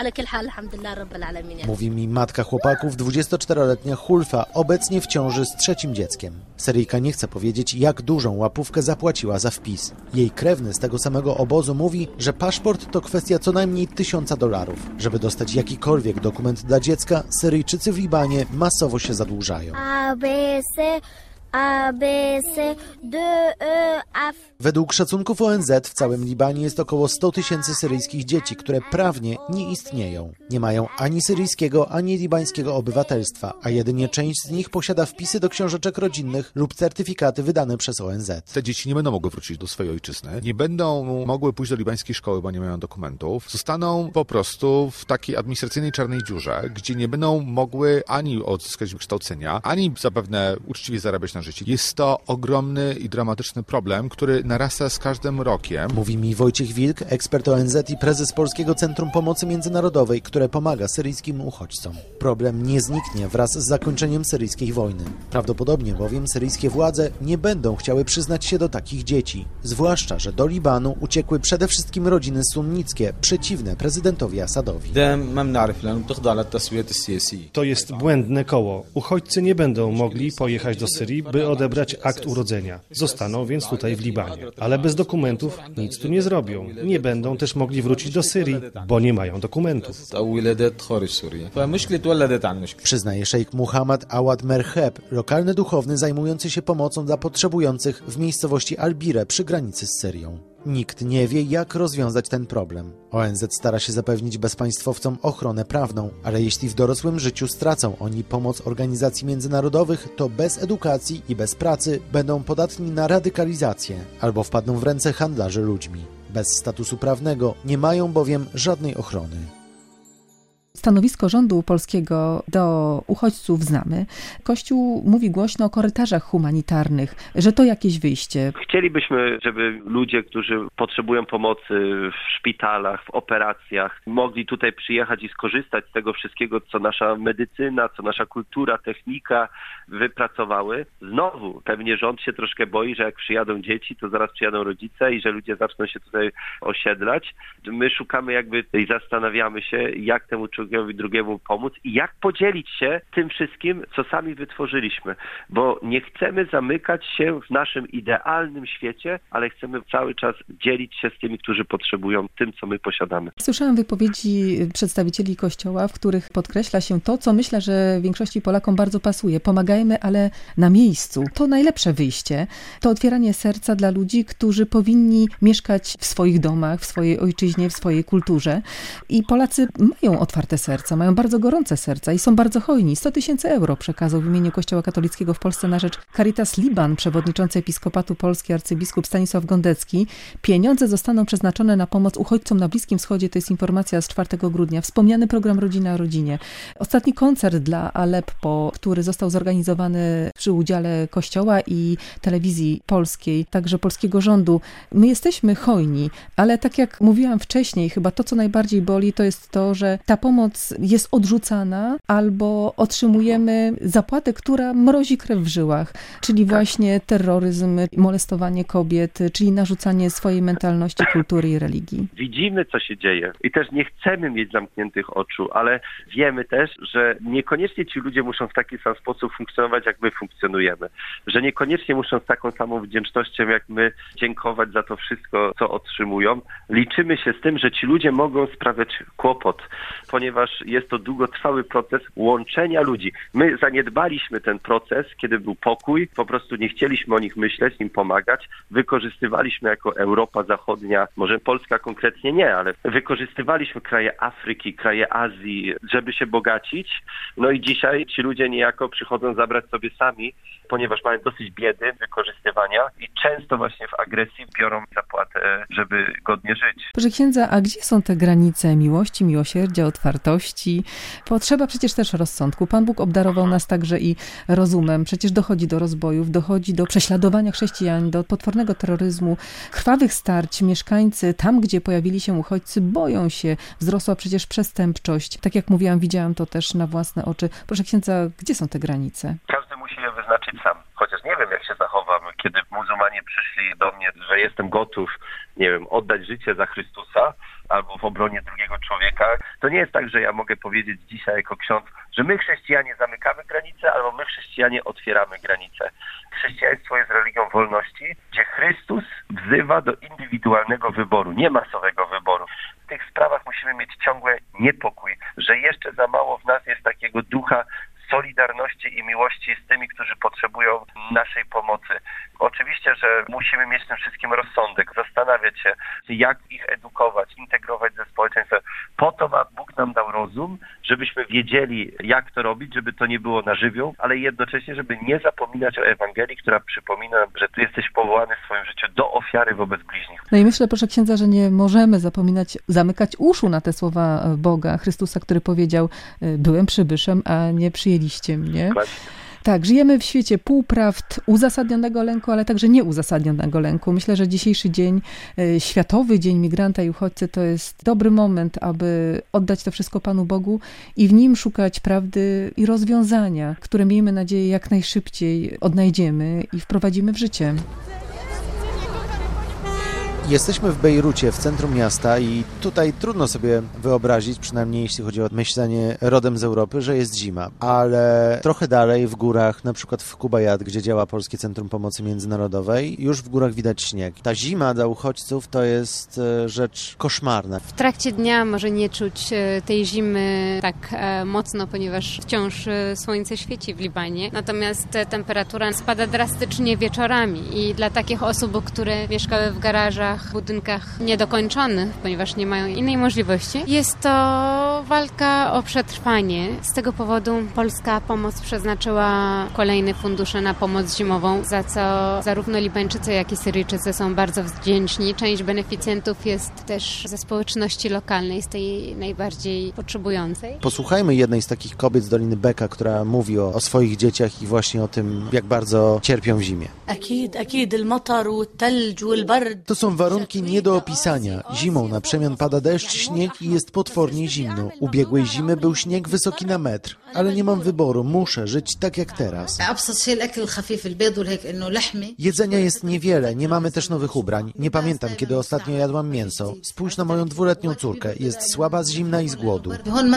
Mówi mi matka chłopaków, dwudziestoczteroletnia Hulfa, obecnie w ciąży z trzecim dzieckiem. Syryjka nie chce powiedzieć, jak dużą łapówkę zapłaciła za wpis. Jej krewny z tego samego obozu mówi, że paszport to kwestia co najmniej tysiąca dolarów. Żeby dostać jakikolwiek dokument dla dziecka, Syryjczycy w Libanie masowo się zadłużają. A, B, C, D, E, F. Według szacunków O N Z w całym Libanie jest około sto tysięcy syryjskich dzieci, które prawnie nie istnieją. Nie mają ani syryjskiego, ani libańskiego obywatelstwa, a jedynie część z nich posiada wpisy do książeczek rodzinnych lub certyfikaty wydane przez O N Z. Te dzieci nie będą mogły wrócić do swojej ojczyzny, nie będą mogły pójść do libańskiej szkoły, bo nie mają dokumentów. Zostaną po prostu w takiej administracyjnej czarnej dziurze, gdzie nie będą mogły ani odzyskać wykształcenia, ani zapewne uczciwie zarabiać na życie. Jest to ogromny i dramatyczny problem, który narasta z każdym rokiem. Mówi mi Wojciech Wilk, ekspert O N Z i prezes Polskiego Centrum Pomocy Międzynarodowej, które pomaga syryjskim uchodźcom. Problem nie zniknie wraz z zakończeniem syryjskiej wojny. Prawdopodobnie bowiem syryjskie władze nie będą chciały przyznać się do takich dzieci. Zwłaszcza, że do Libanu uciekły przede wszystkim rodziny sunnickie, przeciwne prezydentowi Asadowi. To jest błędne koło. Uchodźcy nie będą mogli pojechać do Syrii, by odebrać akt urodzenia. Zostaną więc tutaj w Libanie. Ale bez dokumentów nic tu nie zrobią. Nie będą też mogli wrócić do Syrii, bo nie mają dokumentów. Przyznaje szejk Muhammad Awad Merheb, lokalny duchowny zajmujący się pomocą dla potrzebujących w miejscowości Albire przy granicy z Syrią. Nikt nie wie, jak rozwiązać ten problem. O N Z stara się zapewnić bezpaństwowcom ochronę prawną, ale jeśli w dorosłym życiu stracą oni pomoc organizacji międzynarodowych, to bez edukacji i bez pracy będą podatni na radykalizację albo wpadną w ręce handlarzy ludźmi. Bez statusu prawnego nie mają bowiem żadnej ochrony. Stanowisko rządu polskiego do uchodźców znamy. Kościół mówi głośno o korytarzach humanitarnych, że to jakieś wyjście. Chcielibyśmy, żeby ludzie, którzy potrzebują pomocy w szpitalach, w operacjach, mogli tutaj przyjechać i skorzystać z tego wszystkiego, co nasza medycyna, co nasza kultura, technika wypracowały. Znowu, pewnie rząd się troszkę boi, że jak przyjadą dzieci, to zaraz przyjadą rodzice i że ludzie zaczną się tutaj osiedlać. My szukamy jakby i zastanawiamy się, jak temu człowiekowi drugiemu pomóc i jak podzielić się tym wszystkim, co sami wytworzyliśmy. Bo nie chcemy zamykać się w naszym idealnym świecie, ale chcemy cały czas dzielić się z tymi, którzy potrzebują tym, co my posiadamy. Słyszałam wypowiedzi przedstawicieli Kościoła, w których podkreśla się to, co myślę, że większości Polakom bardzo pasuje. Pomagajmy, ale na miejscu. To najlepsze wyjście. To otwieranie serca dla ludzi, którzy powinni mieszkać w swoich domach, w swojej ojczyźnie, w swojej kulturze. I Polacy mają otwarte serca, mają bardzo gorące serca i są bardzo hojni. sto tysięcy euro przekazał w imieniu Kościoła katolickiego w Polsce na rzecz Caritas Liban przewodniczący Episkopatu Polski arcybiskup Stanisław Gondecki. Pieniądze zostaną przeznaczone na pomoc uchodźcom na Bliskim Wschodzie. To jest informacja z czwartego grudnia. Wspomniany program Rodzina o Rodzinie. Ostatni koncert dla Aleppo, który został zorganizowany przy udziale Kościoła i telewizji polskiej, także polskiego rządu. My jesteśmy hojni, ale tak jak mówiłam wcześniej, chyba to, co najbardziej boli, to jest to, że ta pomoc jest odrzucana albo otrzymujemy zapłatę, która mrozi krew w żyłach, czyli właśnie terroryzm, molestowanie kobiet, czyli narzucanie swojej mentalności, kultury i religii. Widzimy, co się dzieje i też nie chcemy mieć zamkniętych oczu, ale wiemy też, że niekoniecznie ci ludzie muszą w taki sam sposób funkcjonować, jak my funkcjonujemy, że niekoniecznie muszą z taką samą wdzięcznością, jak my, dziękować za to wszystko, co otrzymują. Liczymy się z tym, że ci ludzie mogą sprawiać kłopot, ponieważ jest to długotrwały proces łączenia ludzi. My zaniedbaliśmy ten proces, kiedy był pokój, po prostu nie chcieliśmy o nich myśleć, im pomagać. Wykorzystywaliśmy jako Europa Zachodnia, może Polska konkretnie nie, ale wykorzystywaliśmy kraje Afryki, kraje Azji, żeby się bogacić. No i dzisiaj ci ludzie niejako przychodzą zabrać sobie sami, ponieważ mają dosyć biedy, wykorzystywania i często właśnie w agresji biorą zapłatę, żeby godnie żyć. Proszę księdza, a gdzie są te granice miłości, miłosierdzia, otwartości? Potrzeba przecież też rozsądku. Pan Bóg obdarował nas także i rozumem. Przecież dochodzi do rozbojów, dochodzi do prześladowania chrześcijan, do potwornego terroryzmu, krwawych starć. Mieszkańcy tam, gdzie pojawili się uchodźcy, boją się. Wzrosła przecież przestępczość. Tak jak mówiłam, widziałam to też na własne oczy. Proszę księdza, gdzie są te granice? Każdy musi je wyznaczyć sam. Chociaż nie wiem, jak się zachowam, kiedy muzułmanie przyszli do mnie, że jestem gotów, nie wiem, oddać życie za Chrystusa albo w obronie drugiego człowieka. To nie jest tak, że ja mogę powiedzieć dzisiaj jako ksiądz, że my chrześcijanie zamykamy granice, albo my chrześcijanie otwieramy granice. Chrześcijaństwo jest religią wolności, gdzie Chrystus wzywa do indywidualnego wyboru, nie masowego wyboru. W tych sprawach musimy mieć ciągły niepokój, że jeszcze za mało w nas jest takiego ducha solidarności solidarności i miłości z tymi, którzy potrzebują naszej pomocy. Oczywiście, że musimy mieć w tym wszystkim rozsądek, zastanawiać się, jak ich edukować, integrować ze społeczeństwem. Po to ma, Bóg nam dał rozum, żebyśmy wiedzieli, jak to robić, żeby to nie było na żywioł, ale jednocześnie, żeby nie zapominać o Ewangelii, która przypomina, że ty jesteś powołany w swoim życiu do ofiary wobec bliźnich. No i myślę, proszę księdza, że nie możemy zapominać, zamykać uszu na te słowa Boga, Chrystusa, który powiedział: byłem przybyszem, a nie przyjęliście mnie. Właśnie. Tak, żyjemy w świecie półprawd, uzasadnionego lęku, ale także nieuzasadnionego lęku. Myślę, że dzisiejszy dzień, Światowy Dzień Migranta i Uchodźcy, to jest dobry moment, aby oddać to wszystko Panu Bogu i w nim szukać prawdy i rozwiązania, które, miejmy nadzieję, jak najszybciej odnajdziemy i wprowadzimy w życie. Jesteśmy w Bejrucie, w centrum miasta i tutaj trudno sobie wyobrazić, przynajmniej jeśli chodzi o myślenie rodem z Europy, że jest zima. Ale trochę dalej w górach, na przykład w Kubayat, gdzie działa Polskie Centrum Pomocy Międzynarodowej, już w górach widać śnieg. Ta zima dla uchodźców to jest rzecz koszmarna. W trakcie dnia może nie czuć tej zimy tak mocno, ponieważ wciąż słońce świeci w Libanie. Natomiast temperatura spada drastycznie wieczorami i dla takich osób, które mieszkały w garażach, w budynkach niedokończonych, ponieważ nie mają innej możliwości, jest to walka o przetrwanie. Z tego powodu Polska Pomoc przeznaczyła kolejne fundusze na pomoc zimową, za co zarówno Libańczycy, jak i Syryjczycy są bardzo wdzięczni. Część beneficjentów jest też ze społeczności lokalnej, z tej najbardziej potrzebującej. Posłuchajmy jednej z takich kobiet z Doliny Beka, która mówi o, o swoich dzieciach i właśnie o tym, jak bardzo cierpią w zimie. To są warunki nie do opisania. Zimą na przemian pada deszcz, śnieg i jest potwornie zimno. Ubiegłej zimy był śnieg wysoki na metr, ale nie mam wyboru, muszę żyć tak jak teraz. Jedzenia jest niewiele, nie mamy też nowych ubrań. Nie pamiętam, kiedy ostatnio jadłam mięso. Spójrz na moją dwuletnią córkę, jest słaba z zimna i z głodu.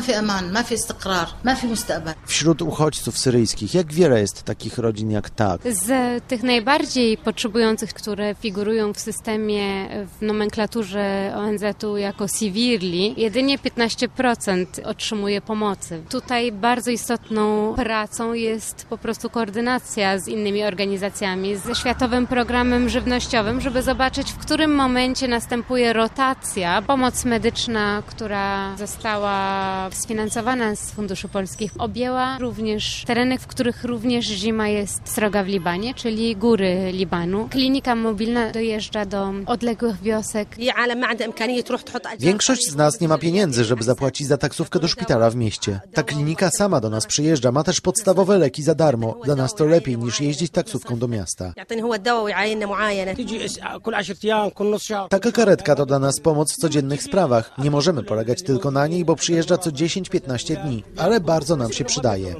Wśród uchodźców syryjskich, jak wiele jest takich rodzin jak ta? Z tych najbardziej potrzebujących, które figurują w systemie, w nomenklaturze O N Z-u jako severely, jedynie piętnaście procent otrzymuje pomocy. Tutaj bardzo istotną pracą jest po prostu koordynacja z innymi organizacjami, ze Światowym Programem Żywnościowym, żeby zobaczyć, w którym momencie następuje rotacja. Pomoc medyczna, która została sfinansowana z funduszy polskich, objęła również tereny, w których również zima jest sroga w Libanie, czyli góry Libanu. Klinika mobilna dojeżdża do odległych wiosek. Większość z nas nie ma pieniędzy, żeby zapłacić za taksówkę do szpitala w mieście. Ta klinika sama do nas przyjeżdża, ma też podstawowe leki za darmo. Dla nas to lepiej niż jeździć taksówką do miasta. Taka karetka to dla nas pomoc w codziennych sprawach. Nie możemy polegać tylko na niej, bo przyjeżdża co dziesięć piętnaście dni, ale bardzo nam się przydaje.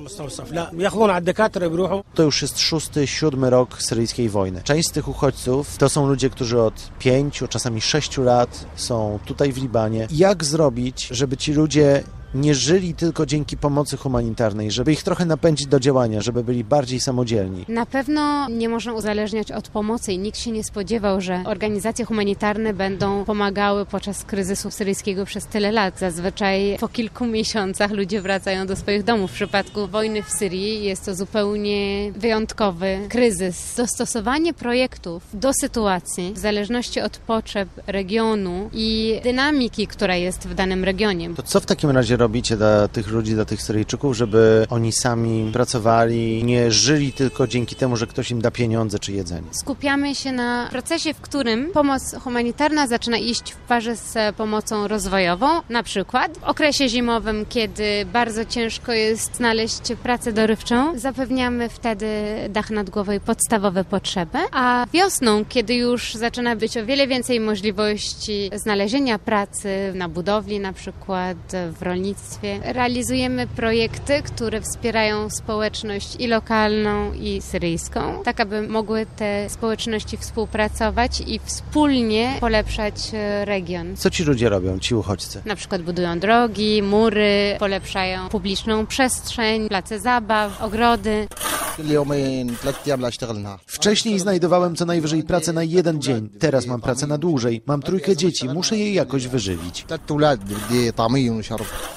To już jest szósty, siódmy rok syryjskiej wojny. Część z tych uchodźców to są ludzie, którzy od pięciu, czasami sześciu lat są tutaj w Libanie. Jak zrobić, żeby ci ludzie nie żyli tylko dzięki pomocy humanitarnej, żeby ich trochę napędzić do działania, żeby byli bardziej samodzielni? Na pewno nie można uzależniać od pomocy i nikt się nie spodziewał, że organizacje humanitarne będą pomagały podczas kryzysu syryjskiego przez tyle lat. Zazwyczaj po kilku miesiącach ludzie wracają do swoich domów. W przypadku wojny w Syrii jest to zupełnie wyjątkowy kryzys. Dostosowanie projektów do sytuacji w zależności od potrzeb regionu i dynamiki, która jest w danym regionie. To co w takim razie robicie dla tych ludzi, dla tych Syryjczyków, żeby oni sami pracowali, nie żyli tylko dzięki temu, że ktoś im da pieniądze czy jedzenie? Skupiamy się na procesie, w którym pomoc humanitarna zaczyna iść w parze z pomocą rozwojową. Na przykład w okresie zimowym, kiedy bardzo ciężko jest znaleźć pracę dorywczą, zapewniamy wtedy dach nad głową i podstawowe potrzeby, a wiosną, kiedy już zaczyna być o wiele więcej możliwości znalezienia pracy na budowli, na przykład w rolnictwie, realizujemy projekty, które wspierają społeczność i lokalną, i syryjską, tak aby mogły te społeczności współpracować i wspólnie polepszać region. Co ci ludzie robią, ci uchodźcy? Na przykład budują drogi, mury, polepszają publiczną przestrzeń, place zabaw, ogrody. Wcześniej znajdowałem co najwyżej pracę na jeden dzień. Teraz mam pracę na dłużej. Mam trójkę dzieci, muszę je jakoś wyżywić.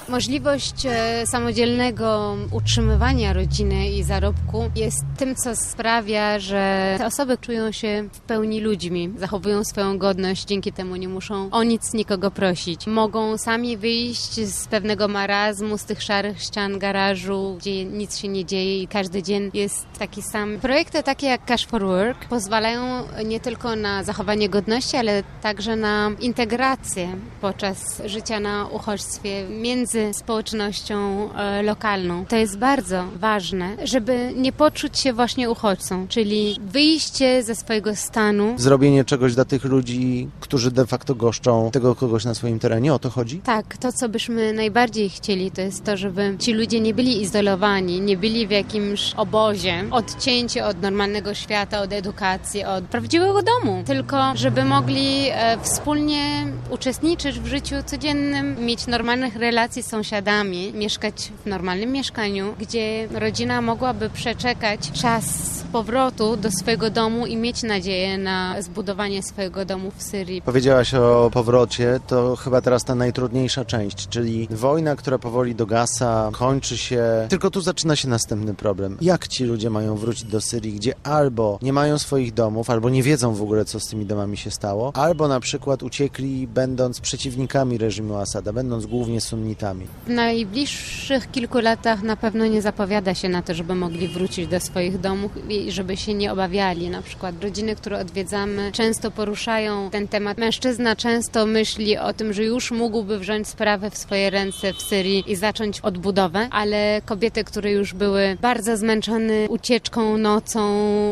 Możliwość e, samodzielnego utrzymywania rodziny i zarobku jest tym, co sprawia, że te osoby czują się w pełni ludźmi, zachowują swoją godność, dzięki temu nie muszą o nic nikogo prosić. Mogą sami wyjść z pewnego marazmu, z tych szarych ścian garażu, gdzie nic się nie dzieje i każdy dzień jest taki sam. Projekty takie jak Cash for Work pozwalają nie tylko na zachowanie godności, ale także na integrację podczas życia na uchodźstwie między społecznością e, lokalną. To jest bardzo ważne, żeby nie poczuć się właśnie uchodźcą, czyli wyjście ze swojego stanu. Zrobienie czegoś dla tych ludzi, którzy de facto goszczą tego kogoś na swoim terenie, o to chodzi? Tak, to co byśmy najbardziej chcieli, to jest to, żeby ci ludzie nie byli izolowani, nie byli w jakimś obozie, odcięci od normalnego świata, od edukacji, od prawdziwego domu, tylko żeby mogli e, wspólnie uczestniczyć w życiu codziennym, mieć normalnych relacji z sąsiadami, mieszkać w normalnym mieszkaniu, gdzie rodzina mogłaby przeczekać czas powrotu do swojego domu i mieć nadzieję na zbudowanie swojego domu w Syrii. Powiedziałaś o powrocie, to chyba teraz ta najtrudniejsza część, czyli wojna, która powoli dogasa, kończy się, tylko tu zaczyna się następny problem. Jak ci ludzie mają wrócić do Syrii, gdzie albo nie mają swoich domów, albo nie wiedzą w ogóle, co z tymi domami się stało, albo na przykład uciekli, będąc przeciwnikami reżimu Asada, będąc głównie sunnitami. W najbliższych kilku latach na pewno nie zapowiada się na to, żeby mogli wrócić do swoich domów i żeby się nie obawiali. Na przykład rodziny, które odwiedzamy, często poruszają ten temat. Mężczyzna często myśli o tym, że już mógłby wziąć sprawę w swoje ręce w Syrii i zacząć odbudowę, ale kobiety, które już były bardzo zmęczone ucieczką nocą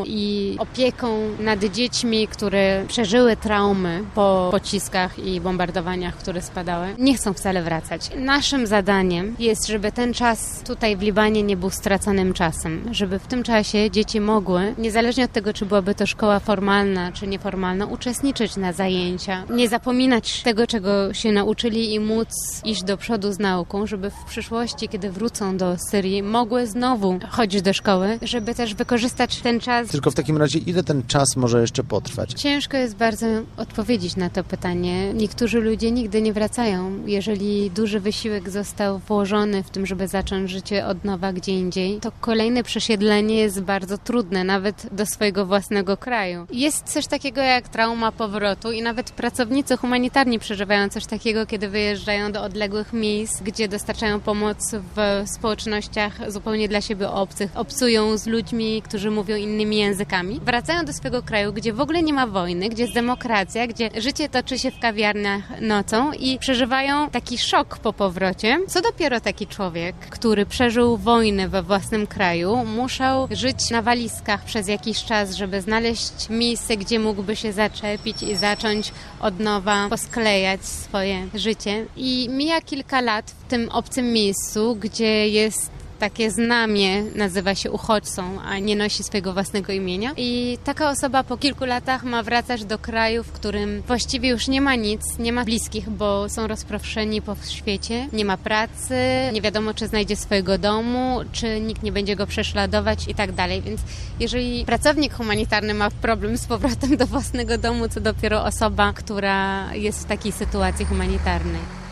i opieką nad dziećmi, które przeżyły traumy po pociskach i bombardowaniach, które spadały, nie chcą wcale wracać. Naszym zadaniem jest, żeby ten czas tutaj w Libanie nie był straconym czasem, żeby w tym czasie dzieci mogły, niezależnie od tego, czy byłaby to szkoła formalna, czy nieformalna, uczestniczyć na zajęcia, nie zapominać tego, czego się nauczyli i móc iść do przodu z nauką, żeby w przyszłości, kiedy wrócą do Syrii, mogły znowu chodzić do szkoły, żeby też wykorzystać ten czas. Tylko w takim razie, ile ten czas może jeszcze potrwać? Ciężko jest bardzo odpowiedzieć na to pytanie. Niektórzy ludzie nigdy nie wracają. Jeżeli duży wysiłek został włożony w tym, żeby zacząć życie od nowa gdzie indziej, to kolejne przesiedlenie jest bardzo trudne, nawet do swojego własnego kraju. Jest coś takiego jak trauma powrotu i nawet pracownicy humanitarni przeżywają coś takiego, kiedy wyjeżdżają do odległych miejsc, gdzie dostarczają pomoc w społecznościach zupełnie dla siebie obcych, obcują z ludźmi, którzy mówią innymi językami. Wracają do swojego kraju, gdzie w ogóle nie ma wojny, gdzie jest demokracja, gdzie życie toczy się w kawiarniach nocą i przeżywają taki szok po powrocie. Co dopiero taki człowiek, który przeżył wojnę we własnym kraju, musiał żyć na walizkach przez jakiś czas, żeby znaleźć miejsce, gdzie mógłby się zaczepić i zacząć od nowa posklejać swoje życie. I mija kilka lat w tym obcym miejscu, gdzie jest takie znamie, nazywa się uchodźcą, a nie nosi swojego własnego imienia. I taka osoba po kilku latach ma wracać do kraju, w którym właściwie już nie ma nic, nie ma bliskich, bo są rozproszeni po świecie, nie ma pracy, nie wiadomo, czy znajdzie swojego domu, czy nikt nie będzie go prześladować i tak dalej. Więc jeżeli pracownik humanitarny ma problem z powrotem do własnego domu, to dopiero osoba, która jest w takiej sytuacji humanitarnej.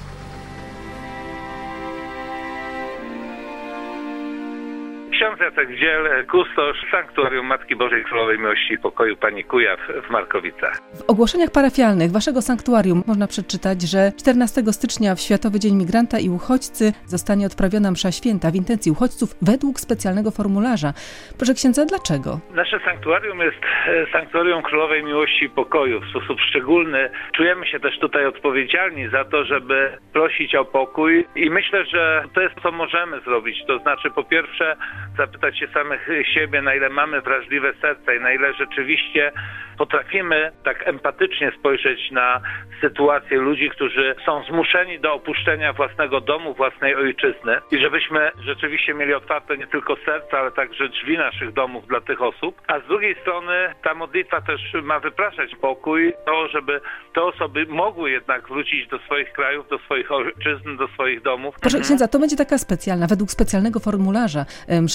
Ksiądz Jacek Dziel, kustosz Sanktuarium Matki Bożej Królowej Miłości i Pokoju Pani Kujaw w Markowicach. W ogłoszeniach parafialnych waszego sanktuarium można przeczytać, że czternastego stycznia w Światowy Dzień Migranta i Uchodźcy zostanie odprawiona msza święta w intencji uchodźców według specjalnego formularza. Proszę księdza, dlaczego? Nasze sanktuarium jest Sanktuarium Królowej Miłości i Pokoju. W sposób szczególny czujemy się też tutaj odpowiedzialni za to, żeby prosić o pokój i myślę, że to jest co możemy zrobić. To znaczy po pierwsze zapytać się samych siebie, na ile mamy wrażliwe serca i na ile rzeczywiście potrafimy tak empatycznie spojrzeć na sytuację ludzi, którzy są zmuszeni do opuszczenia własnego domu, własnej ojczyzny i żebyśmy rzeczywiście mieli otwarte nie tylko serca, ale także drzwi naszych domów dla tych osób. A z drugiej strony ta modlitwa też ma wypraszać pokój, to żeby te osoby mogły jednak wrócić do swoich krajów, do swoich ojczyzn, do swoich domów. Proszę księdza, to będzie taka specjalna, według specjalnego formularza msza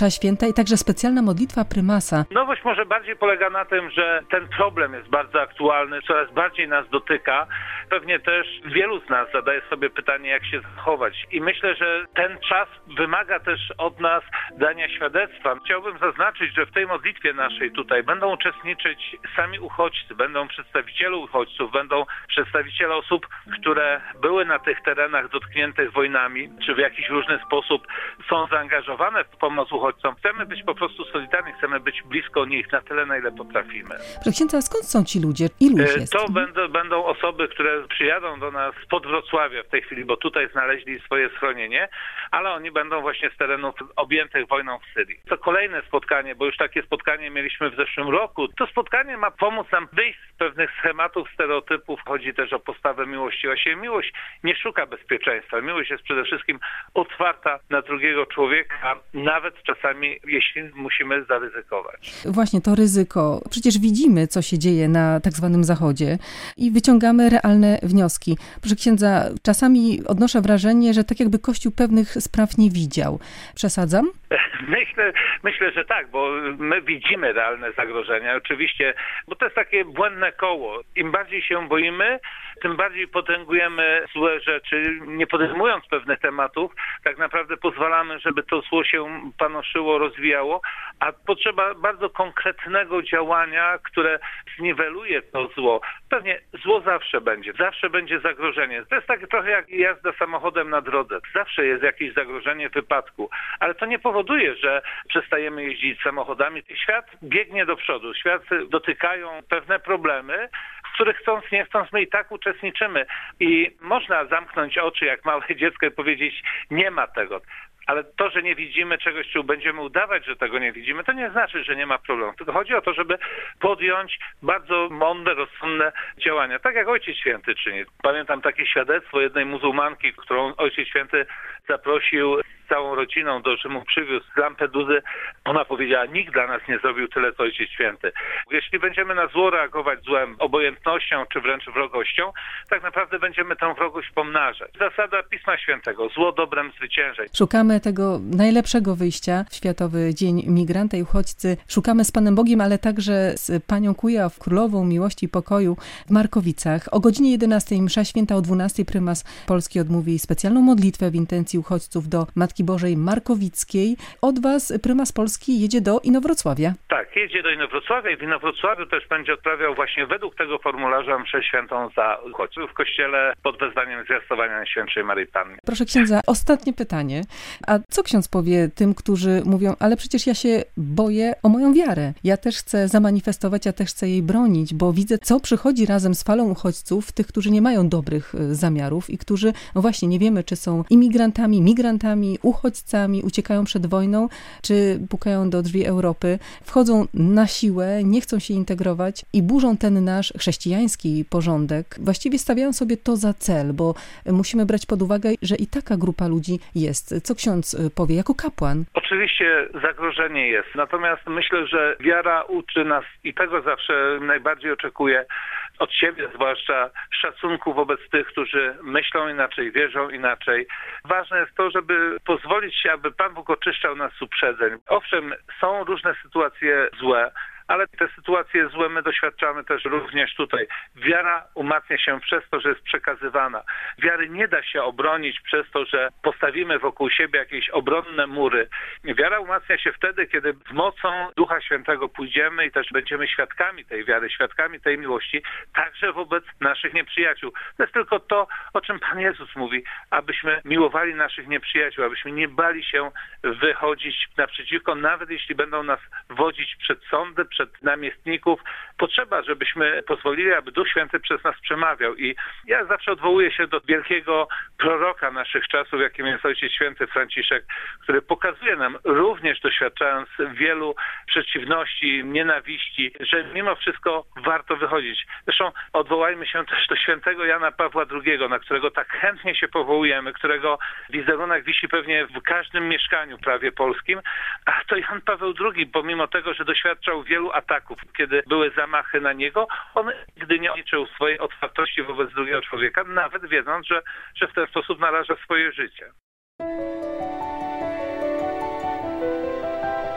msza święta i także specjalna modlitwa prymasa. Nowość może bardziej polega na tym, że ten problem jest bardzo aktualny, coraz bardziej nas dotyka. Pewnie też wielu z nas zadaje sobie pytanie, jak się zachować. I myślę, że ten czas wymaga też od nas dania świadectwa. Chciałbym zaznaczyć, że w tej modlitwie naszej tutaj będą uczestniczyć sami uchodźcy, będą przedstawiciele uchodźców, będą przedstawiciele osób, które były na tych terenach dotkniętych wojnami, czy w jakiś różny sposób są zaangażowane w pomoc uchodźcom. Chcemy być po prostu solidarni, chcemy być blisko nich na tyle, na ile potrafimy. Proszę księdza, skąd są ci ludzie? Ilu ich jest? To będą, będą osoby, które przyjadą do nas spod Wrocławia w tej chwili, bo tutaj znaleźli swoje schronienie, ale oni będą właśnie z terenów objętych wojną w Syrii. To kolejne spotkanie, bo już takie spotkanie mieliśmy w zeszłym roku. To spotkanie ma pomóc nam wyjść z pewnych schematów, stereotypów. Chodzi też o postawę miłości. Właśnie miłość nie szuka bezpieczeństwa. Miłość jest przede wszystkim otwarta na drugiego człowieka, nawet czasami, jeśli musimy zaryzykować. Właśnie to ryzyko. Przecież widzimy, co się dzieje na tak zwanym Zachodzie i wyciągamy realne wnioski. Proszę księdza, czasami odnoszę wrażenie, że tak jakby Kościół pewnych spraw nie widział. Przesadzam? Myślę, myślę, że tak, bo my widzimy realne zagrożenia. Oczywiście, bo to jest takie błędne koło. Im bardziej się boimy, tym bardziej potęgujemy złe rzeczy. Nie podejmując pewnych tematów, tak naprawdę pozwalamy, żeby to zło się panoszyło, rozwijało, a potrzeba bardzo konkretnego działania, które zniweluje to zło. Pewnie zło zawsze będzie, zawsze będzie zagrożenie. To jest tak trochę jak jazda samochodem na drodze. Zawsze jest jakieś zagrożenie wypadku, ale to nie powoduje, że przestajemy jeździć samochodami. Świat biegnie do przodu, świat dotykają pewne problemy, w których chcąc, nie chcąc, my i tak uczestniczymy. I można zamknąć oczy jak małe dziecko i powiedzieć, nie ma tego. Ale to, że nie widzimy czegoś, czy będziemy udawać, że tego nie widzimy, to nie znaczy, że nie ma problemu. Tylko chodzi o to, żeby podjąć bardzo mądre, rozsądne działania. Tak jak Ojciec Święty czyni. Pamiętam takie świadectwo jednej muzułmanki, którą Ojciec Święty zaprosił z całą rodziną do Rzymu, przywiózł z Lampeduzy. Ona powiedziała, nikt dla nas nie zrobił tyle, co Ojciec Święty. Jeśli będziemy na zło reagować złem, obojętnością, czy wręcz wrogością, tak naprawdę będziemy tę wrogość pomnażać. Zasada Pisma Świętego, zło dobrem zwyciężaj. Szukamy tego najlepszego wyjścia w Światowy Dzień Migranta i Uchodźcy. Szukamy z Panem Bogiem, ale także z Panią Kujaw, Królową Miłości i Pokoju w Markowicach. O godzinie jedenastej msza święta, o dwunastej prymas Polski odmówi specjalną modlitwę w intencji uchodźców do Matki Bożej Markowickiej. Od was prymas Polski jedzie do Inowrocławia. Tak, jedzie do Inowrocławia i w Inowrocławiu też będzie odprawiał właśnie według tego formularza mszę świętą za uchodźców w kościele pod wezwaniem zwiastowania Najświętszej Maryi Panny. Proszę księdza, ostatnie pytanie. A co ksiądz powie tym, którzy mówią, ale przecież ja się boję o moją wiarę. Ja też chcę zamanifestować, ja też chcę jej bronić, bo widzę, co przychodzi razem z falą uchodźców, tych, którzy nie mają dobrych zamiarów i którzy, no właśnie, nie wiemy, czy są imigrantami, migrantami, uchodźcami, uciekają przed wojną, czy pukają do drzwi Europy, wchodzą na siłę, nie chcą się integrować i burzą ten nasz chrześcijański porządek. Właściwie stawiają sobie to za cel, bo musimy brać pod uwagę, że i taka grupa ludzi jest. Co ksiądz powie jako kapłan? Oczywiście zagrożenie jest, natomiast myślę, że wiara uczy nas i tego zawsze najbardziej oczekuję od siebie, zwłaszcza szacunku wobec tych, którzy myślą inaczej, wierzą inaczej. Ważne jest to, żeby pozwolić, aby Pan Bóg oczyszczał nas z uprzedzeń. Owszem, są różne sytuacje złe, ale te sytuacje złe my doświadczamy też również tutaj. Wiara umacnia się przez to, że jest przekazywana. Wiary nie da się obronić przez to, że postawimy wokół siebie jakieś obronne mury. Wiara umacnia się wtedy, kiedy z mocą Ducha Świętego pójdziemy i też będziemy świadkami tej wiary, świadkami tej miłości, także wobec naszych nieprzyjaciół. To jest tylko to, o czym Pan Jezus mówi, abyśmy miłowali naszych nieprzyjaciół, abyśmy nie bali się wychodzić naprzeciwko, nawet jeśli będą nas wodzić przed sądy, przed namiestników. Potrzeba, żebyśmy pozwolili, aby Duch Święty przez nas przemawiał. I ja zawsze odwołuję się do wielkiego proroka naszych czasów, jakim jest Ojciec Święty Franciszek, który pokazuje nam, również doświadczając wielu przeciwności, nienawiści, że mimo wszystko warto wychodzić. Zresztą odwołajmy się też do świętego Jana Pawła drugiego, na którego tak chętnie się powołujemy, którego wizerunek wisi pewnie w każdym mieszkaniu prawie polskim, a to Jan Paweł drugi, pomimo tego, że doświadczał wielu ataków, kiedy były zamachy na niego, on nigdy nie liczył swojej otwartości wobec drugiego człowieka, nawet wiedząc, że, że w ten sposób naraża swoje życie.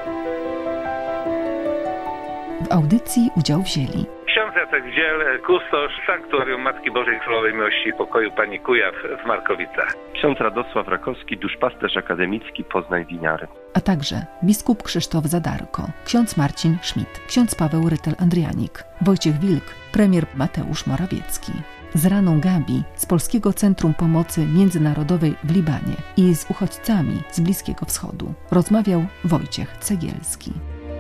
audycji udział wzięli ksiądz Jacek Dziel, kustosz Sanktuarium Matki Bożej Królowej Miłości i Pokoju Pani Kujaw w Markowicach. Ksiądz Radosław Rakowski, duszpasterz akademicki Poznań-Winiary. A także biskup Krzysztof Zadarko, ksiądz Marcin Schmidt, ksiądz Paweł Rytel-Andrianik, Wojciech Wilk, premier Mateusz Morawiecki. Z Raną Gabi z Polskiego Centrum Pomocy Międzynarodowej w Libanie i z uchodźcami z Bliskiego Wschodu rozmawiał Wojciech Cegielski.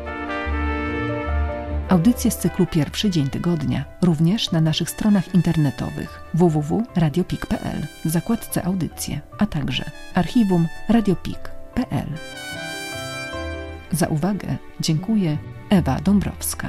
Audycje z cyklu Pierwszy Dzień Tygodnia również na naszych stronach internetowych w w w kropka radio pik kropka p l w zakładce Audycje, a także archiwum radiopik kropka p l. Za uwagę dziękuję Ewa Dąbrowska.